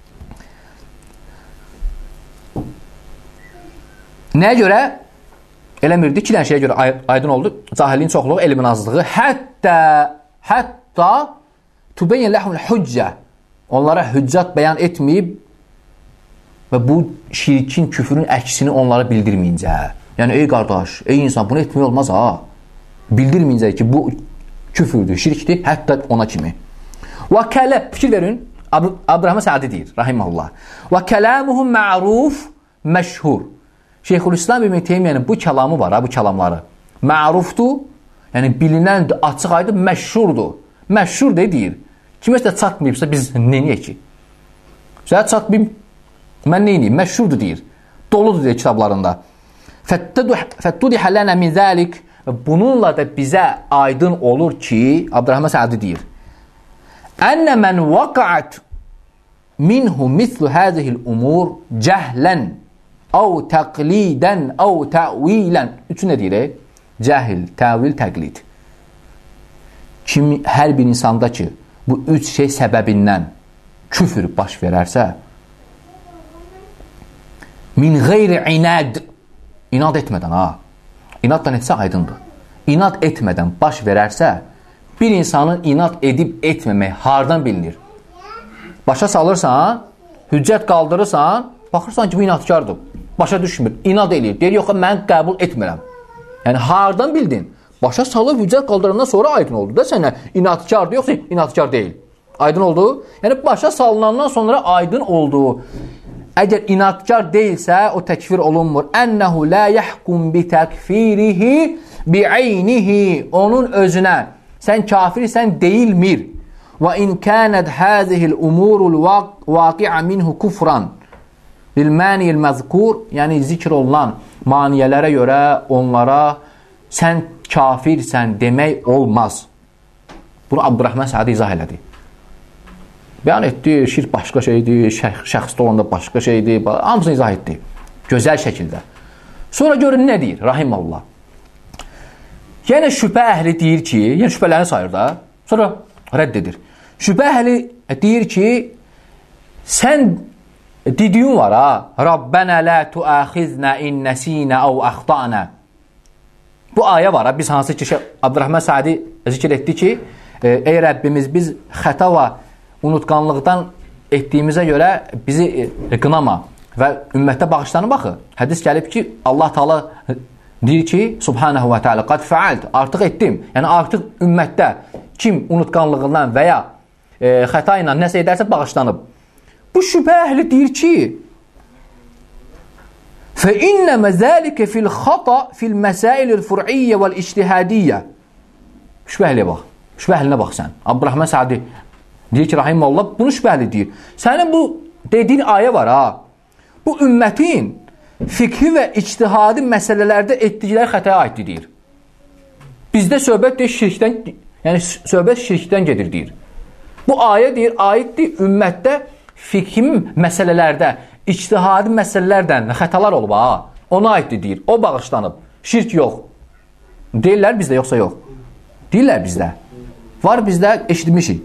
Nəyə görə? Eləmirdi, iki dənə şeyə görə aydın oldu. Cahilliyin çoxluğu, elmin azlığı. Hətta tübeyyin ləhumul hüccə. Onlara hüccət bəyan etməyib və bu şirkin, küfürün əksini onlara bildirməyincə. Yəni, ey qardaş, ey insan, bunu etmək olmaz ha. Bildirməyincə ki, bu küfürdür, şirkdir, hətta ona kimi. Və kələ, fikir verin, Abdurrahman Sa'di deyir, rahiməhullah. Və kələmuhum ma'ruf, məşhur. Şeyxülislam İbn Teymiyyənin bu kəlamı var, bu kəlamları. Mərufdur, yəni bilinəndir, açıq aydın, məşhurdur. Məşhur deyir. Kiməsə də çatmayıbsa, biz neyəyək ki? Sənə çatmayıb, mən neyəyim? Məşhurdur deyir. Doludur deyir kitablarında. Fəttudihə lənə min zəlik. Bununla da bizə aydın olur ki, Abdurrahman Sa'di deyir. Ənə mən vaqa'at minhu mislu həzihil umur cəhlən əv təqlidən, əv təvilən. Üçün nə deyir? Cəhil, təvil, təqlid. Hər bir insanda ki, bu üç şey səbəbindən küfür baş verərsə, min qeyri inad, inad etmədən, inaddan etsə aydındır. İnad etmədən baş verərsə, bir insanın inad edib etməmək hardan bilinir? Başa salırsan, hüccət qaldırırsan, baxırsan ki, bu inadkardır. Başa düşmür, inad eləyir. Deyir, yox, mən qəbul etmirəm. Yəni, hardan bildin? Başa salıb hüccət qaldırandan sonra aydın oldu da sənə inadkardır, yoxsa inadkar deyil. Aydın oldu? Yəni, başa salınandan sonra aydın oldu. Əgər inadkar deyilsə, o təkfir olunmur. Ənəhu lə yəhkum bi təkfirihi bi'eynihi. Onun özünə sən kafirsən deyilmir. Və in kənəd həzihil umurul vaqi'a minhu kufran lilməniyil məzkur, yəni zikr olunan maniyələrə görə onlara sən kafirsən demək olmaz. Bunu Abdurrahman Sa'di izah elədi. Bəyan etdi, şirk başqa şeydir, şəxsdə olanda başqa şeydir, hamısını izah etdi. Gözəl şəkildə. Sonra görün nə deyir, rahiməllah. Yəni şübhə əhli deyir ki, yəni şübhələrini sayır da, sonra rədd edir. Şübhə əhli deyir ki, sən dediyin var ha, Rabbənə lə tuəxiznə in nəsinə əv əxtanə. Bu ayə var ha, biz hansı ki, Abdurrahman Sa'di zikr etdi ki, ey Rəbbimiz, biz xəta və unutqanlıqdan etdiyimizə görə bizi qınama və ümmətdə bağışlanıb baxı. Hədis gəlib ki, Allah Taala deyir ki, Subhanahu və Teala, qad fəalt, artıq etdim. Yəni, artıq ümmətdə kim unutqanlığından və ya xəta ilə nəsə edərsə bağışlanıb. Bu şübhə əhli deyir ki, فَإِنَّمَا ذَلِكَ فِي الْخَطَ فِي الْمَسَائِلِ الْفُرْعِيَّ وَالْاِجْتِهَادِيَّ. Şübhə əhliyə bax. Şübhə əhlinə bax sən. Abdurrahman Sa'di deyir ki, rahiməllah, bunu şübhə əhli deyir. Sənin bu dediyin ayə var ha. Bu ümmətin fikhi və ictihadi məsələlərdə etdikləri xətaya aiddir deyir. Bizdə söhbət deyir şirkdən, yəni söhbət şirkdən gedir deyir. Bu ayə deyir, aiddir ümmətdə fikhi məsələlərdə, ictihadi məsələlərdən xətalar olub ha. Ona aiddir deyir. O bağışlanıb. Şirk yox. Deyirlər bizdə, yoxsa yox? Deyirlər bizdə. Var bizdə, eşitmişik.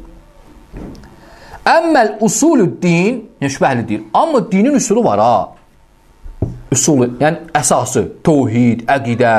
Əmməl usulü din, yəni şübhəli deyir. Amma dinin üsulu var ha. Üsulu, yəni əsası, təvhid, əqidə.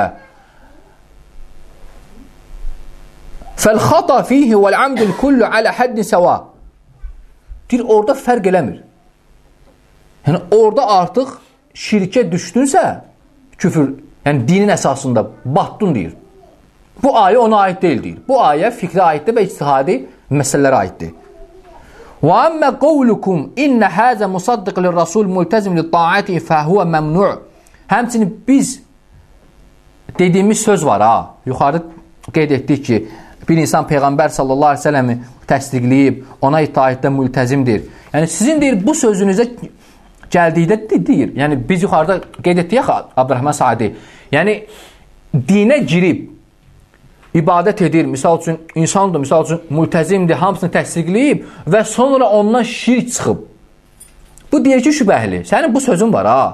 Fəl-xata fihi vəl-amdül kullu alə həddin səva. Deyir, orada fərq eləmir. Yəni, orada artıq şirkə düşdünsə, küfür, yəni dinin əsasında batdın deyir. Bu ayə ona aid deyildir. Bu ayə fikrə aiddir və ictihadi məsələlərə aiddir. Və əmmə qovlukum innə həzə musaddiq lirrasul multəzim li-ta'ati fəhuvə məmnu'. Həmçinin biz dediyimiz söz var ha. Yuxarı qeyd etdik ki, bir insan Peyğəmbər sallallahu aleyhi ve selləmi təsdiqləyib, ona itaətdə multəzimdir. Yəni sizin deyir, bu sözünüzə gəldikdə deyir. Yəni biz yuxarıda qeyd etdik ya Abdurrahman Saadi. Yəni dinə girib ibadət edir, misal üçün insandır, misal üçün multəzimdir, hamısını təsdiqləyib və sonra ondan şirk çıxıb. Bu deyir ki, şübhəli. Sənin bu sözün var ha.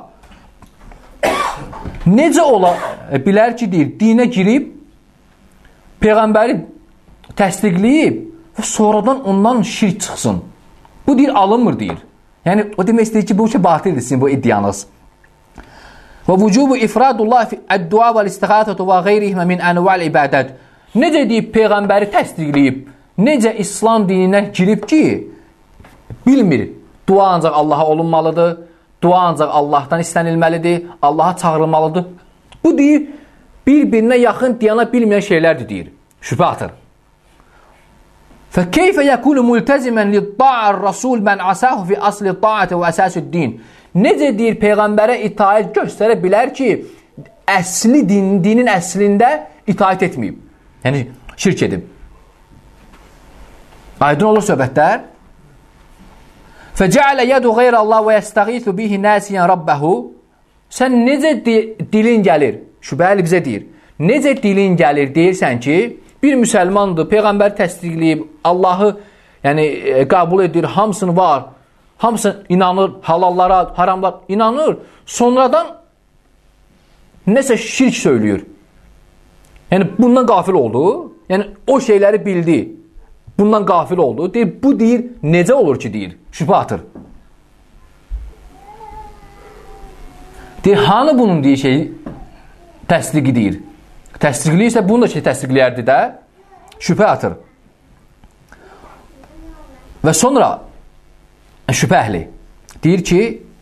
Necə ola bilər ki, deyir, dinə girib, Peyğəmbəri təsdiqləyib və sonradan ondan şirk çıxsın. Bu deyir, alınmır deyir. Yəni, o demək istəyir ki, bu şey batildir sizin bu iddianız. Və vücubu ifradullah əd-dua və-l-istiğathatu və qeyrihmə min ənvəl ibadət. Necə deyib, Peyğəmbəri təsdiqləyib, necə İslam dininə girib ki, bilmir, dua ancaq Allaha olunmalıdır, dua ancaq Allahdan istənilməlidir, Allaha çağırılmalıdır. Bu deyir, bir-birinə yaxın diyana bilməyən şeylərdir, deyir. Şübhə atır. فَكَيْفَ يَكُونُ مُلْتَزِمًا لِلطَّاعَ الرَّسُولِ مَنْ عَسَاهُ فِي أَصْلِ الطَّاعَةِ وَأَسَاسِ الدِّينِ. Necə deyir, Peyğəmbərə itaət göstərə bilər ki, əsli dinin əslində itaət etməyib. Yəni, şirk edib. Aydın olur söhbətlər. فَجَعَلَ يَدُ غَيْرَ اللّٰهِ وَيَسْتَغِيثُ بِهِ نَاسِيًا رَبَّهُ. Sən necə dilin gəlir? Şübhəli bizə deyir. Necə dilin gəlir deyirsən ki, bir müsəlmandır, Peyğəmbəri təsdiqləyib, Allahı yəni, qəbul edir, hamısını var, hamısı inanır, halallara, haramlar inanır, sonradan nəsə şirk söylüyor. Yəni, bundan qafil oldu, yəni, o şeyləri bildi, bundan qafil oldu, deyir, bu deyir, necə olur ki, deyir, şübhə atır. Deyir, hanı bunun deyir şeyi təsdiqi deyir. Təsdiqliyirsə, bunu da təsdiqləyərdi də, şübhə atır. Və sonra şübhə əhli deyir ki,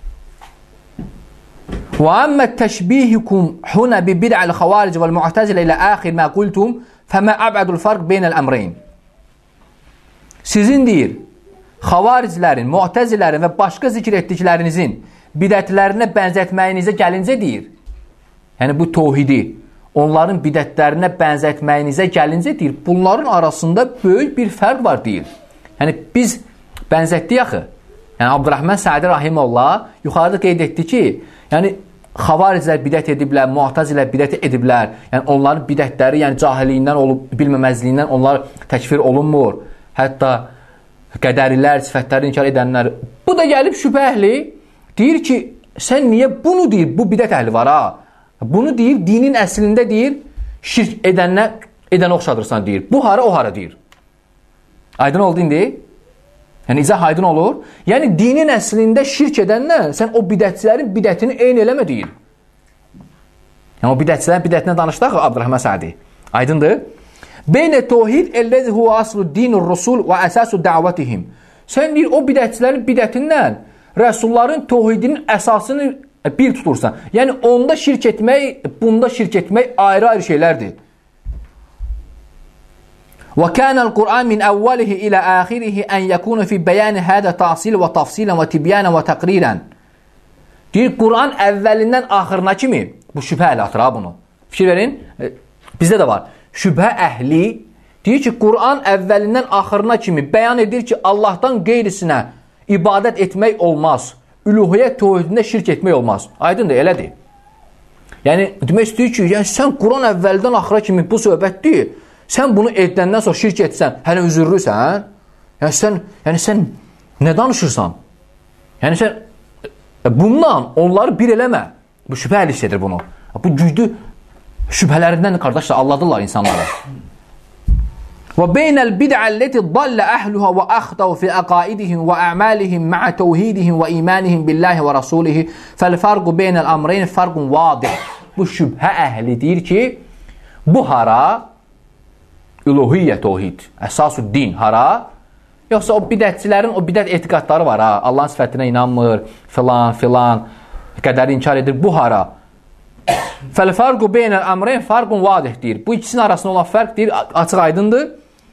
وَأَمَّا تَشْبِيهِكُمْ هُنَا بِبِدْعَ الْخَوَارِجِ وَالْمُعْتَزِلَ إِلَى آخِرِ مَا قُلْتُمْ فَمَا أَبْعَدُ الْفَرْقِ بَيْنَ الْأَمْرَيْنِ. Sizin deyir, xavariclərin, mu'təzilərin və başqa zikr etdiklərinizin bidətlərinə bənzətməyinizə gəlincə deyir. Yəni bu tövhidi onların bidətlərinə bənzətməyinizə gəlincə deyir, bunların arasında böyük bir fərq var deyir. Yəni biz bənzətdik axı. Yəni Abdurrahman Saadi Rahimullah yuxarıda qeyd etdi ki, yəni xavariclər bidət ediblər, mu'təzilər bidət ediblər. Yəni onların bidətləri, yəni cahilliyindən olub, bilməməzliyindən onlar təkfir olunmur. Hətta qədərilər, sifətləri inkar edənlər. Bu da gəlib şübhə əhli deyir ki, sən niyə bunu deyir, bu bidət əhli var ha? Bunu deyir, dinin əslində deyir, şirk edənə oxşadırsan deyir. Bu hara, o hara deyir. Aydın oldu indi? Yəni, izah aydın olur. Yəni, dinin əslində şirk edənlə sən o bidətçilərin bidətini eyni eləmə deyir. Yəni, o bidətçilərin bidətinə danışdıq Abdurrahman Saadi. Aydındır? Beynə tevhid əlləzi huvə aslu dinur rusul və əsasu dəvətihim. Sən deyir, o bidətçilərin bidətindən rəsulların tevhidinin əsasını bir tutursan. Yəni, onda şirk etmək, bunda şirk etmək ayrı-ayrı şeylərdir. وَكَانَ الْقُرْآنِ مِنْ أَوَّلِهِ إِلَى آخِرِهِ أَنْ يَكُونَ فِي بَيَانِ هَذَا تَعْصِيلًا وَتَفْصِيلًا وَتِبْيَانًا وَتَقْرِيرًا. Deyir, Qur'an əvvəlindən axırına kimi, bu şübhə əhli atır ha bunu. Fikir verin, bizdə də var. Şübhə əhli deyir ki, Qur'an əvvəlindən axırına kimi bəyan edir ki, Allahdan qeyrisinə ibadət etmək olmaz. Üluhiyyət tövhidində şirk etmək olmaz. Aydındır, elədir. Yəni, demək istəyir ki, yəni, sən Quran əvvəldən axıra kimi bu söhbətdir, sən bunu edəndən sonra şirk etsən, hələ üzürlüsən, yəni sən nə danışırsan? Yəni, sən bundan onları bir eləmə. Bu şübhə əli işlədir bunu. Bu güclü şübhələrindən qardaşlar, aldadırlar insanları. وبين البدع التي ضل أهلها وأخطأوا في عقائدهم وأعمالهم مع توحيدهم وإيمانهم بالله ورسوله فالفرق بين الأمرين فرق واضح. Bu şübhə əhli deyir ki, bu hara? Üluhiyyə tevhid, əsasu din hara? Yoxsa o bidətçilərin o bidət etiqadları var ha? Allahın sifətinə inanmır, filan, qədər inkar edir. Bu hara? Fəl-fərqu beynəl əmreyn fərqun vadih deyir. Bu ikisinin arasında olan fərq deyir, açıq aydındır.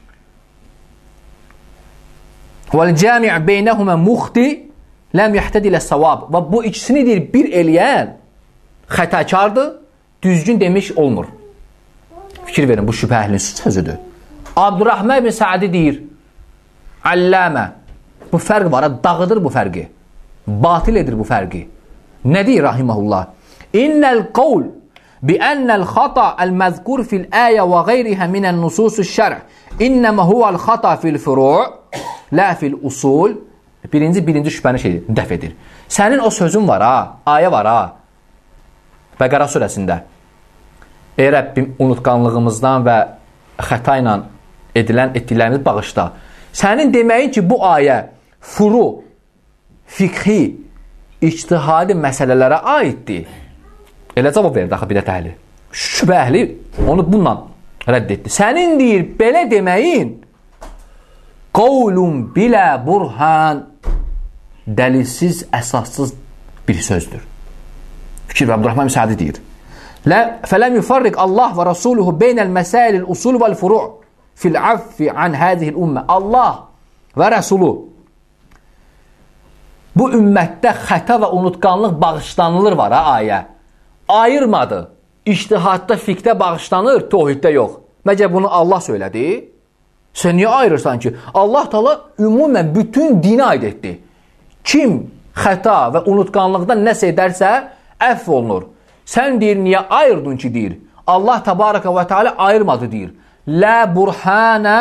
Vəl-cəmi' beynəhumə muxti ləm yəhtəd ilə savab. Və bu ikisini deyir, bir eləyən xətəkardır, düzgün demiş olmur. Fikir verin, bu şübhə əhlinin sözüdür. Abdurrahman ibn Sa'di deyir, Alləmə, bu fərq var, dağıdır bu fərqi. Batil edir bu fərqi. Nə deyir rahiməhullah? İnnəl qavl bi'ənnəl xata əl-məzkur fil-əyə və qeyrihə minən nususu şərh innəmə huvəl xata fil-furu' lə fil-usul. Birinci şübhəni dəf edir. Sənin o sözün var ha, ayə var ha. Bəqara surəsində. Ey Rəbbim, unutqanlığımızdan və xəta ilə etdiklərimiz bağışda. Sənin deməyin ki, bu ayə furu, fiqhi, ictihadi məsələlərə aiddir. Elə cavab verdi axı bidət əhli. Şübhə əhli onu bununla rədd etdi. Sənin deyir, belə deməyin qavlun bilə burhan, dəlilsiz, əsassız bir sözdür. Fikir və Abdurrahman Müsədi deyir. Fələm yufarriq Allah və Rasuluhu beynəl məsəlil usul vəl furu' fil-affi an hədihil ümmə. Allah və Rəsulu bu ümmətdə xəta və unutqanlıq bağışlanılır var ha, ayə. Ayırmadı. İctihadda, fiqdə bağışlanır, tohiddə yox. Məcə bunu Allah söylədi. Sən niyə ayırırsan ki? Allah Taala ümumən bütün dini aid etdi. Kim xəta və unutqanlıqdan nəsə edərsə, əfv olunur. Sən deyir, niyə ayırdın ki, deyir. Allah Təbarəkə və Teala ayırmadı, deyir. Lə burhanə,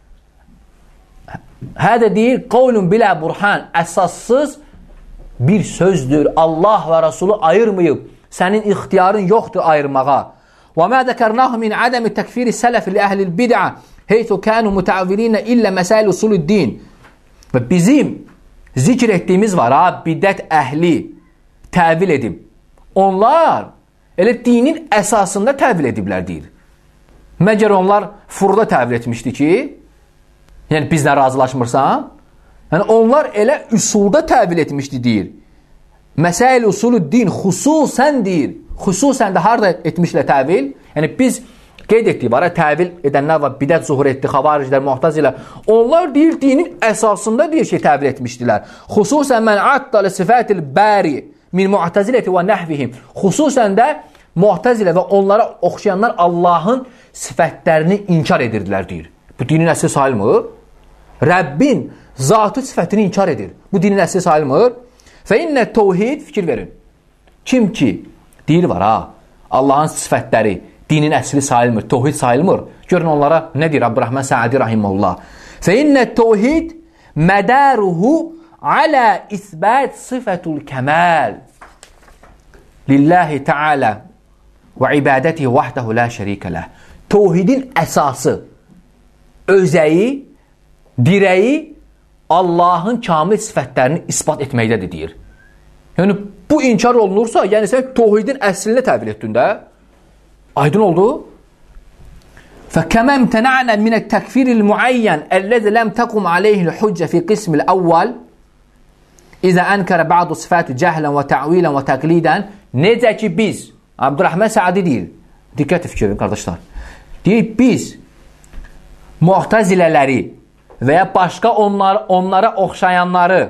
hədə deyir, qavlun bilə burhan, əsassız bir sözdür. Allah və Rasulü ayırmayıb. Sənin ixtiyarın yoxdur ayırmağa. Və mə dəkərnəhu min ədəmi təkfiri sələfi li əhlil bid'a heythu kənu mütəavvilinə illə məsəl usulüddin. Və bizim zikr etdiyimiz var, bidət əhli təvil edib. Onlar elə dinin əsasında təvil ediblər, deyir. Məgər onlar furuda təvil etmişdi ki, yəni bizlə razılaşmırsan, yəni onlar elə üsulda təvil etmişdi, deyir. Məsəl usulü din xüsusən deyir, xüsusən də harada etmişlə təvil, yəni biz qeyd etdik var, təvil edənlər var, bidət zuhur etdi, xavariclər, muhtəzilə, onlar deyir, dinin əsasında deyir ki, təvil etmişdilər. Xüsusən mən addəli sifətil bəri min mu'təziləti və nəhvihim, xüsusən də mu'təzilə və onlara oxşayanlar Allahın sifətlərini inkar edirdilər, deyir. Bu dinin əsli sayılmır. Rəbbin zatı sifətini inkar edir. Bu dinin əsli sayılmır. Fəinnə təvhid, fikir verin. Kim ki, deyir var ha, Allahın sifətləri, dinin əsli sayılmır, təvhid sayılmır. Görün onlara nə deyir Abdurrahman Sa'di rahiməhullah. Fəinnə təvhid mədəruhu alə isbət sifətul kəməl lillahi Teala və ibadətihi vəhdəhu la şərikə ləh. Təvhidin əsası, özəyi, dirəyi Allahın kamil sifətlərini ispat etməkdədir, deyir. Yəni, bu inkar olunursa, yəni sən təvhidin əslini təvil etdin də, aydın oldu. فَكَمَا امْتَنَعْنَا مِنَ التَّكْفِيرِ الْمُعَيَّنِ الَّذِي لَمْ تَقُمْ عَلَيْهِ الْحُجَّةِ فِي قِسْمِ الْأَوَّلِ إِذَا أَنْكَرَ بَعْضُ صِفَاتِ جَهْلًا وَتَعْوِيلًا وَتَقْلِيدًا. Necə ki biz, Abdurrahman Sa'di deyir, diqqət fikir qardaşlar, deyir biz mu'təzilələri və ya başqa onlara oxşayanları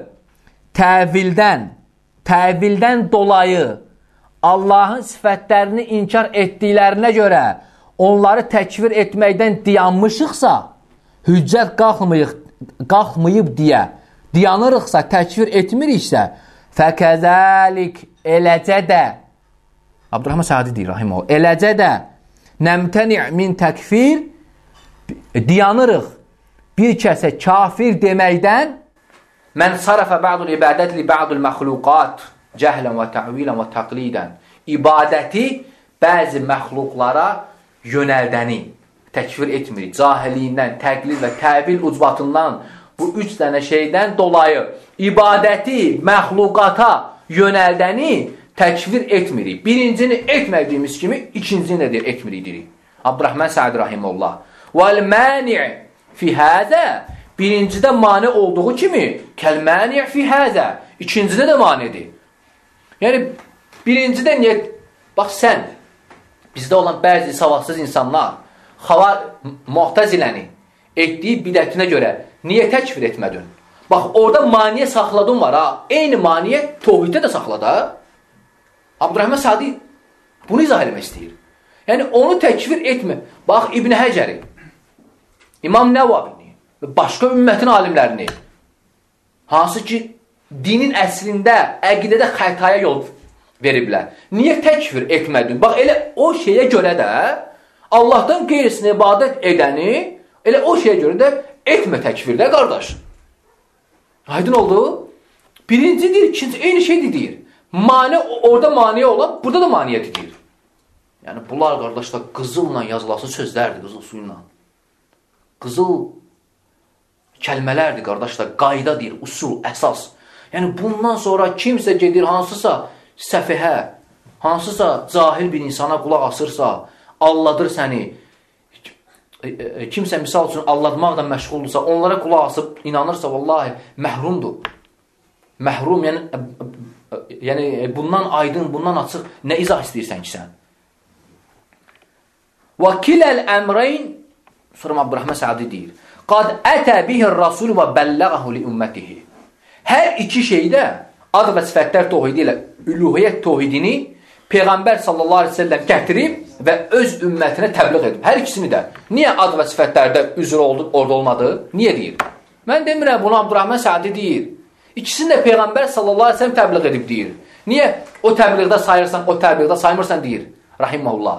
təvildən dolayı Allahın sifətlərini inkar etdiklərinə görə onları təkfir etməkdən dayanmışıqsa, hüccət qalxmayıb deyə dayanırıqsa, təkfir etmiriksə, fəkəzəlik eləcə də, Abdurrahman Sa'di deyir, rahiməhullah, eləcə də nəmtəni' min təkfir, dayanırıq bir kəsə kafir deməkdən, mən sarafə ba'dul ibadət li ba'dul məxluqat cəhlən və tə'vilən və təqlidən, ibadəti bəzi məxluqlara yönəldəni təkfir etmirik. Cahiliyindən, təqlid və təvil ucbatından, bu üç dənə şeydən dolayı ibadəti məxluqata yönəldəni təkfir etmirik. Birincini etmədiyimiz kimi, ikincini də etmirik, deyirik. Abdurrahman Sa'di rahiməhullah. Vəl-məni' fi həzə, birincidə mani olduğu kimi, kəl-məni' fi həzə, ikincidə də manidir. Yəni, birincidə niyə Bax, sən, bizdə olan bəzi savadsız insanlar Mu'təziləni etdiyi bidətinə görə niyə təkfir etmədin? Bax, orada maniyə saxladın var, ha? Eyni maniyə tohiddə də saxladı. Abdurrahman Sadi bunu izah eləmək istəyir. Yəni, onu təkfir etmə. Bax, İbn Həcəri, İmam Nəvavini və başqa ümmətin alimlərini, hansı ki, dinin əslində, əqidədə xətaya yol veriblər. Niyə təkfir etmədin? Bax, elə o şeyə görə də Allahdan qeyrisinə ibadət edəni, elə o şeyə görə də etmə təkfirdə, qardaş. Aydın oldu? Birinci deyir, ikinci, eyni şey deyir. Orada maniyə olan, burada da maniyə deyir. Yəni, bunlar, qardaşlar, qızılla yazılası sözlərdir, qızıl suyunla. Qızıl kəlmələrdir, qardaşlar, qayda deyir, usul, əsas. Yəni, bundan sonra kimsə gedir, hansısa səfihə, hansısa cahil bir insana qulaq asırsa, alladır səni, kimsə misal üçün allatmaqla məşğuldursa, onlara qulaq asıb inanırsa, vallahi məhrumdur. Məhrum, yəni bundan aydın, bundan açıq nə izah istəyirsən ki sən? Və kiləl əmreyn, sonra Abdurrahman Sa'di deyir, qad ətə bihir rasul və bəlləğəhu li ümmətihi. Hər iki şeydə ad və sifətlər tohidi ilə üluhiyyət tohidini Peyğəmbər sallallahu aleyhi ve sellem gətirib və öz ümmətinə təbliğ edib. Hər ikisini də. Niyə ad və sifətlərdə üzr orada olmadı? Niyə deyir? Mən demirəm, bunu Abdurrahman Sa'di deyir. İkisini də Peyğəmbər sallallahu aleyhi ve sellem təbliğ edib deyir. Niyə o təbliğdə sayırsan, o təbliğdə saymırsan deyir. Rahiməhullah.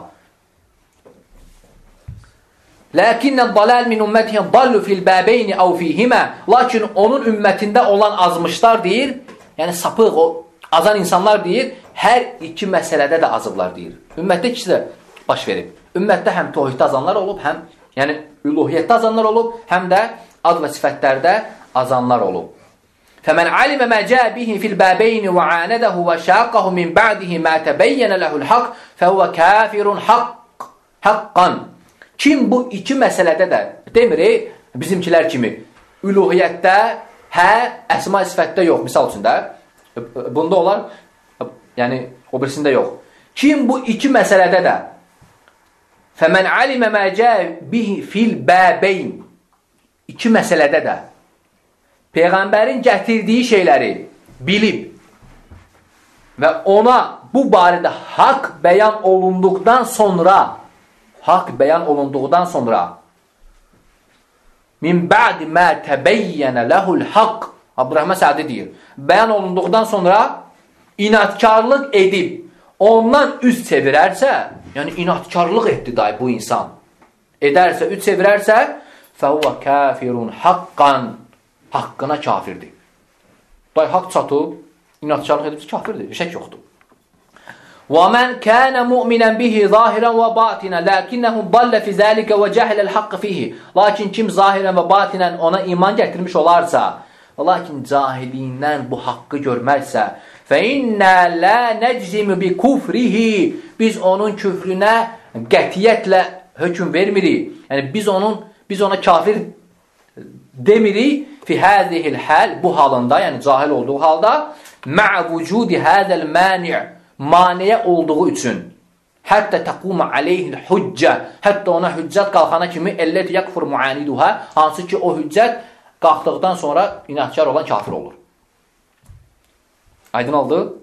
Lakinnə dalal min ümmətihə dallu fil bəbeyni əv fihimə. Lakin onun ümmətində olan azmışlar deyir, yəni sapıq, o azan insanlar deyir, hər iki məsələdə də azıblar deyir. Ümmətdə ikisi də baş verib. Ümmətdə həm tohiddə azanlar olub, həm yəni üluhiyyətdə azanlar olub, həm də ad və sifətlərdə azanlar olub. Fəmən alimə mə cəə bihi fil bəbeyni və anədəhu və şəqqəhu min bə'dihi mə təbəyyənə ləhul haqq fəhuvə kafirun haqqan. Kim bu iki məsələdə də demir, bizimkilər kimi üluhiyyətdə, əsma sifətdə yox, misal üçün də, bunda olar, yəni o birisində yox. Kim bu iki məsələdə də fəmən alimə mə cəə bihi fil bəbeyn, iki məsələdə də Peyğəmbərin gətirdiyi şeyləri bilib və ona bu barədə haqq bəyan olunduqdan sonra min bə'di mə təbəyyənə ləhul haqq, Abdurrahman Sa'di deyir, bəyan olunduqdan sonra inatkarlıq edib ondan üz çevirərsə, yəni inatkarlıq etdi day bu insan, edərsə, üz çevirərsə fəhuvə kafirun haqqan, haqqına kafirdir. Day haqq çatıb, inatkarlıq edib kafirdir, şək yoxdur. وَمَنْ كَانَ مُؤْمِنًا بِهِ ظَاهِرًا وَبَاطِنًا لَكِنَّهُ ضَلَّ فِي ذَلِكَ وَجَهْلَ الْحَقِّ فِيهِ. Lakin kim zahirən və batinən ona iman gətirmiş olarsa, lakin cahilindən bu haqqı görmərsə, فَإِنَّا لَا نَجْزِمُ بِكُفْرِهِ. Biz onun küfrünə qətiyyətlə hökm vermirik. Yəni biz ona kafir demirik fi hâzihil hal, bu halında, yəni cahil olduğu halda ma'a vücudi hâzel mâni' maniyə olduğu üçün hətta təquma aleyhil hüccə, hətta ona hüccət qalxana kimi əlləti yakfur muaniduha, hansı ki o hüccət qalxdıqdan sonra inatçar olan kafir olur. Aydın oldu?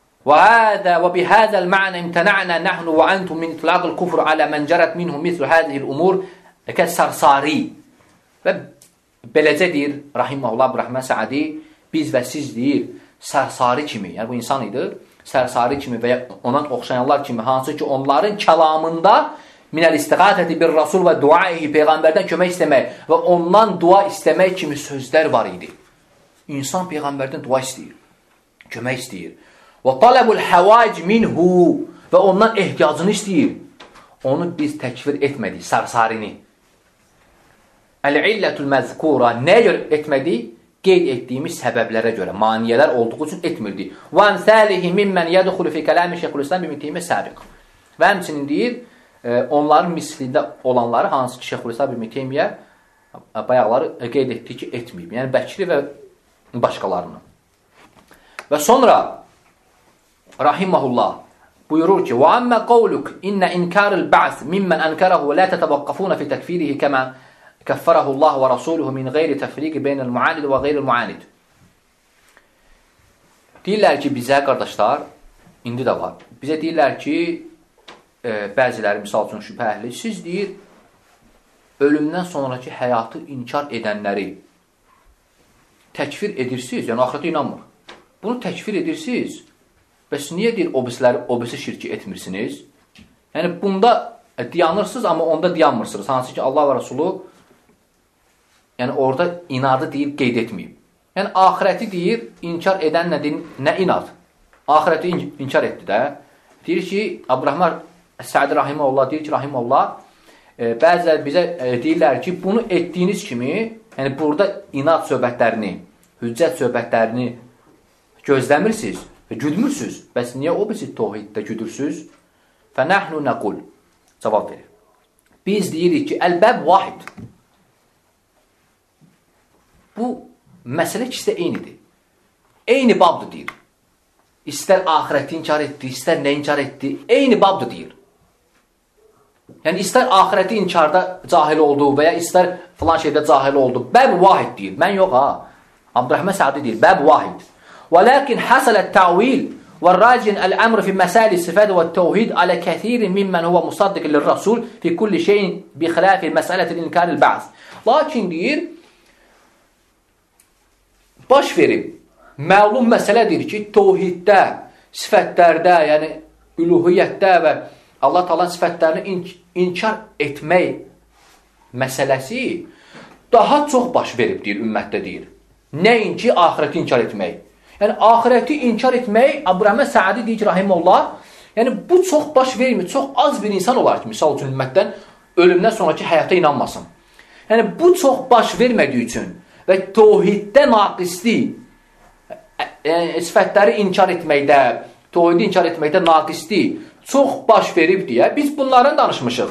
Və bihəzəl ma'nə imtəna'nə nəhnu və antum min itlaqil kufr alə mən cərət minhum mislu həzihil umur kəs-sərsari. Və beləcə deyir Rahiməhullah Abdurrahman Sa'di, biz və siz deyir sərsari kimi, yəni bu insan idi, sərsari kimi və ya ona oxşayanlar kimi, hansı ki onların kəlamında minəl istiğathəti bir rasul və duaihi, Peyğəmbərdən kömək istəmək və ondan dua istəmək kimi sözlər var idi. İnsan Peyğəmbərdən dua istəyir, kömək istəyir. Və talabul həvac minhu, və ondan ehtiyacını istəyir. Onu biz təkfir etmədik, sərsarini. Əl-illətul məzkura, nəyə görə etmədik? Qeyd etdiyimiz səbəblərə görə, maniyələr olduğu üçün etmirdi. وَاَنْ ثَالِهِ مِمَّنْ يَدْخُلُ فِي كَلَامِ Şeyxülislam bimtiyimə səbiq. Və həmçinin deyir, onların mislində olanları, hansı ki Şeyxülislam bimtiyimə bayaqları qeyd etdiyi ki, etməyib. Yəni Bəkri və başqalarını. Və sonra Rahiməhullah buyurur ki: "Və amma qawluk inna inkarul ba'th mimman ankarahu la tatavaqqafuna fi takfirihi kama kaffarahu Allah və rasuluhu min ghayri tafriqi baynal mu'anid və ghayril mu'anid." Deyirlər ki, bizə qardaşlar, indi də var. Bizə deyirlər ki, bəziləri misal üçün şübhə əhli, siz deyir, ölümdən sonraki həyatı inkar edənləri təkfir edirsiniz, yəni axirətə inanmır. Bunu təkfir edirsiniz. Bəs niyə deyir, obisi şirki etmirsiniz? Yəni, bunda dayanırsınız, amma onda dayanmırsınız. Hansı ki, Allah və Rasulü yəni, orada inadı deyib, qeyd etməyib. Yəni, axirəti deyir, inkar edən nə inad? Axirəti inkar etdi də. Deyir ki, Abdurrahman Səd Rahiməllah deyir ki, Rahiməllah, bəziləri bizə deyirlər ki, bunu etdiyiniz kimi, yəni burada inad söhbətlərini, hüccət söhbətlərini gözləmirsiniz və güdmürsünüz. Bəs niyə o bizi tohiddə güdürsünüz? Fənəhnu nəqul. Cavab verir. Biz deyirik ki, əl-bəb vahid. Bu məsələ ikisi də eynidir. Eyni babdır deyir. İstər axirəti inkar etdi, istər nə inkar etdi, eyni babdır deyir. Yəni, istər axirəti inkarda cahil oldu və ya istər filan şeydə cahil oldu. Bəb vahid deyir. Mən yox, ha. Abdurrahman Sədi deyir. Bəb vahid. Və lakin hasələt təvil və racin əl-əmr fi məsəli sifədə və təvhid alə kəthirin mimmən huvə musaddiq lir-rasul fi kulli şeyin bi xilafi məsələtil inkaril bə'z. Lakin deyir, baş verib, məlum məsələdir ki, təvhiddə, sifətlərdə, yəni üluhiyyətdə və Allah Taala'nın sifətlərini inkar etmək məsələsi daha çox baş verib, deyir, ümmətdə deyir. Nəinki axirəti inkar etmək. Yəni, axirəti inkar etmək, Abdurrahman Sədi deyir ki, Rahiməllah, yəni, bu çox baş vermir, çox az bir insan olar ki, misal üçün ümmətdən ölümdən sonraki həyata inanmasın. Yəni, bu çox baş vermədiyi üçün və təvhiddə naqislik, sifətləri inkar etməkdə, təvhidi inkar etməkdə naqislik çox baş verib deyə biz bunların danışmışıq.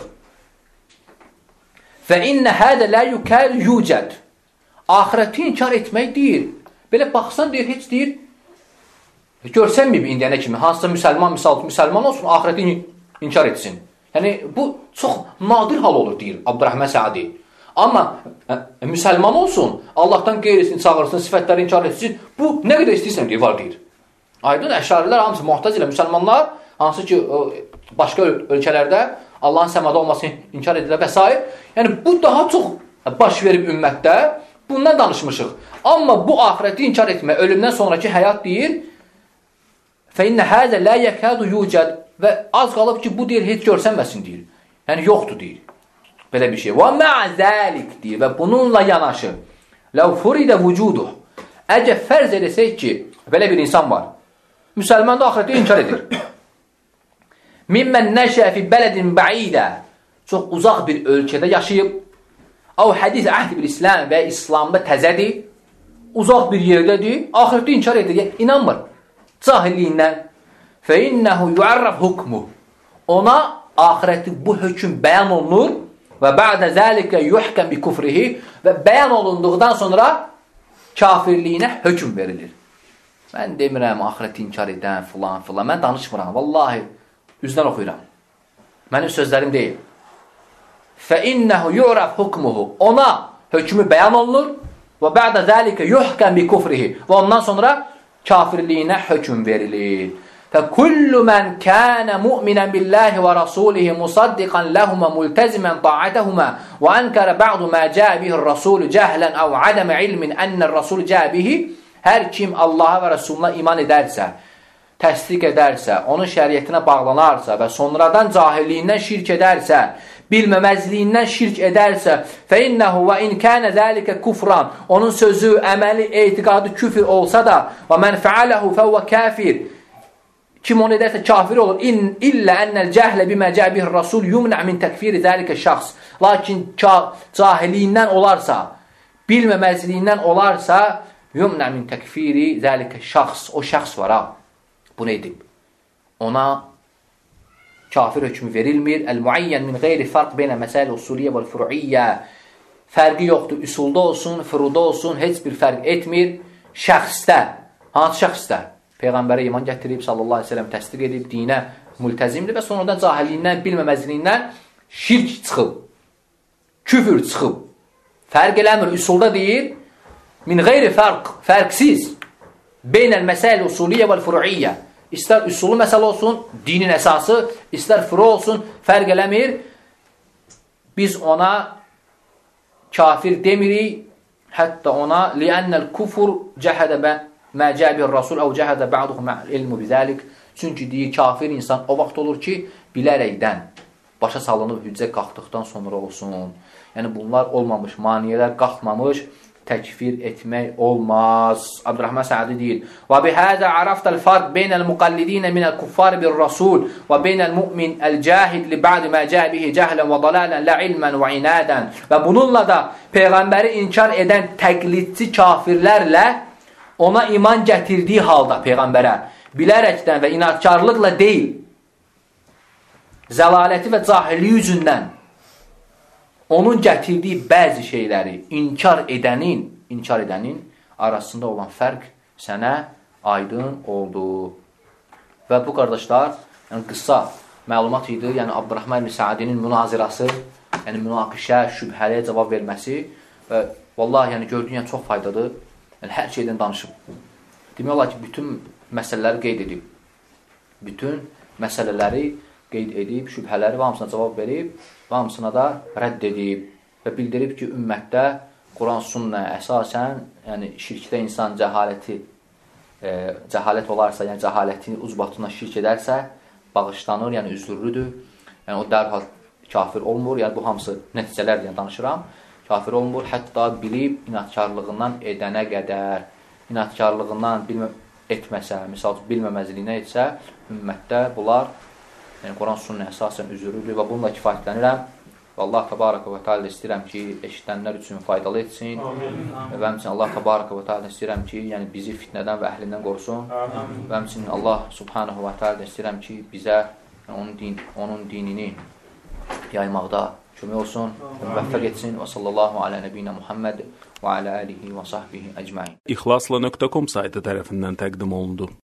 Və innə hədə lə yukər yücəd. Axirəti inkar etmək deyir. Belə baxsan deyir, heç deyir, görsənməyib indiyənə kimi, hansısa müsəlman olsun, axirəti inkar etsin. Yəni, bu çox nadir hal olur, deyir Abdurrahman Sədi. Amma müsəlman olsun, Allahdan qeyrisini çağırsın, sifətləri inkar etsin, bu nə qədər istəyirsən deyir, var deyir. Aydın, əşarilər hamısı muhtazilə, müsəlmanlar, hansı ki, başqa ölkələrdə Allahın səmada olmasını inkar edirlər və s. Yəni, bu daha çox baş verib ümmətdə, bundan danışmışıq. Amma bu axirəti inkar etmə, ölümdən sonraki həyat deyir, فَاِنَّ هَذَا لَا يَكَادُ يُوجَدْ və az qalıb ki, bu deyir, heç görsənməsin deyir. Yəni, yoxdur deyir. Belə bir şey. وَمَعَ ذَٰلِكْ deyir və bununla yanaşı لَوْ فُرِدَ وُجُودُهُ Əgər fərz edəsək ki, belə bir insan var. Müsəlman da axirəti inkar edir. Mimmən nəşə fi bələdin bəidə çox uzaq bir ölkədə yaşayıb, av hədis əhd bil İslam və İslamda təzədir, uzaq bir yerdədir, axirəti inkar edir, inanmır. Cahilliyindən. Fə innəhu yuarraf hukmu. Ona axirəti bu hökm bəyan olunur və bə'də zəlikə yuhkəm bi kufrihi və bəyan olunduqdan sonra kafirliyinə hökm verilir. Mən demirəm, axirəti inkar edən filan. Mən danışmıram. Vallahi, üzdən oxuyuram. Mənim sözlərim deyil. فَاِنَّهُ يُعْرَفْ hukmuhu. Ona hökmü bəyan olunur və bə'də zəlikə yuhkəm bi kufrihi və ondan sonra kafirliyinə hökm verilir. فَكُلُّ مَنْ كَانَ مُؤْمِنًا بِاللّٰهِ وَرَسُولِهِ مُصَدِّقًا لَهُمَا مُلْتَزِمًا طَاعَتَهُمَا وَأَنْكَرَ بَعْضُ مَا جَاءَ بِهِ الرَّسُولُ جَهْلًا أَوْ عَدَمَ عِلْمٍ أَنَّ الرَّسُولُ جَاءَ بِهِ Hər kim Allaha və Rəsuluna iman edərsə, təsdiq edərsə, onun şəriətinə bağlanarsa və sonradan cahilliyindən şirk edərsə, bilməməzliyindən şirk edərsə, فَاِنَّهُ وَاِنْ كَانَ ذَٰلِكَ كُفْرًا Onun sözü, əməli, etiqadı küfür olsa da وَمَنْ فَعَلَهُ فَهُوَ kafir Kim onu edərsə kafir olur. İllə ennəl cəhlə bimə cəbihir rasul yumnə min təkfiri zəlikə şəxs. Lakin cahiliyindən olarsa, bilməməzliyindən olarsa, yumnə min təkfiri zəlikə şəxs. O şəxs var ha. Bunu edib. Ona kafir hökmü verilmir. Əl-muayyən min qeyri fərq beynə məsələ usuliyyə və furuiyyə. Fərqi yoxdur. Üsulda olsun, furuda olsun, heç bir fərq etmir. Şəxsdə. Hansı şəxsdə? Peyğəmbərə iman gətirib, sallallahu aleyhi ve sellem təsdiq edib, dinə mültəzimdir və sonradan cahilliyindən, bilməməzliyindən şirk çıxıb, küfür çıxıb. Fərq eləmir, üsulda deyir, min qeyri fərqsiz, beynəl məsəl usuliyyə və furuiyyə. İstər üsulu məsələ olsun, dinin əsası, istər furu olsun, fərq eləmir. Biz ona kafir demirik, hətta ona li'annəl kufur cəhədə mə cəbir rasul əv cəhədə bə'duhu mə'ilmu bizəlik. Çünki deyir, kafir insan o vaxt olur ki, bilərəkdən, başa salınıb hüccə qalxdıqdan sonra olsun. Yəni, bunlar olmamış, maniyələr qalxmamış, təkfir etmək olmaz. Abdurrahman Səadi deyir, və bihədə ərəftəl farq beynəl müqəllidinə minəl kuffar bir rasul və beynəl mümin əl-cahid li bə'di mə cəbihi cəhlən və dalalən lə ilmən və inadən. Və bununla da Peyğəmbəri inkar edən təqlidçi kafirlərlə ona iman gətirdiyi halda Peyğəmbərə bilərəkdən və inatkarlıqla deyil, zəlaləti və cahilliyi üzündən onun gətirdiyi bəzi şeyləri inkar edənin arasında olan fərq sənə aydın oldu. Və bu qardaşlar, yəni qısa məlumat idi, yəni Abdurrahman Səadinin münazirası, yəni münaqişə, şübhəliyə cavab verməsi və vallahi yəni gördüyün yəni, çox faydadır. Yəni hər şeydən danışıb. Demək olar ki, bütün məsələləri qeyd edib. Bütün məsələləri qeyd edib, şübhələri və hamısına cavab verib, və hamısına da rədd edib və bildirib ki, ümmətdə Quran sünnə əsasən, yəni şirkdə insan cəhalət olarsa, yəni cəhalətin ucbatına şirk edərsə, bağışlanır, yəni üzürlüdür. Yəni o dərhal kafir olmur, yəni bu hamısı nəticələr yəni danışıram. Kafir olmur, hətta bilib inatkarlığından edənə qədər, inatkarlığından etməsə, misal bilməməzliyinə etsə, ümmətdə bunlar yəni Quran sünnə əsasən üzürlüdür və bununla kifayətlənirəm. Və Allah təbaraka və teala istəyirəm ki, eşidənlər üçün faydalı etsin. Və həmçinin Allah təbaraka və teala istəyirəm ki, yəni bizi fitnədən və əhlindən qorusun. Və həmçinin Allah subhanahu və teala istəyirəm ki, bizə onun dinini yaymaqda kömək olsun, müvəffəq etsin. Və sallallahu alə nəbiyyə Muhammed və alə alihi və sahbihi əcmain. İxlasla.com saytı tərəfindən təqdim olundu.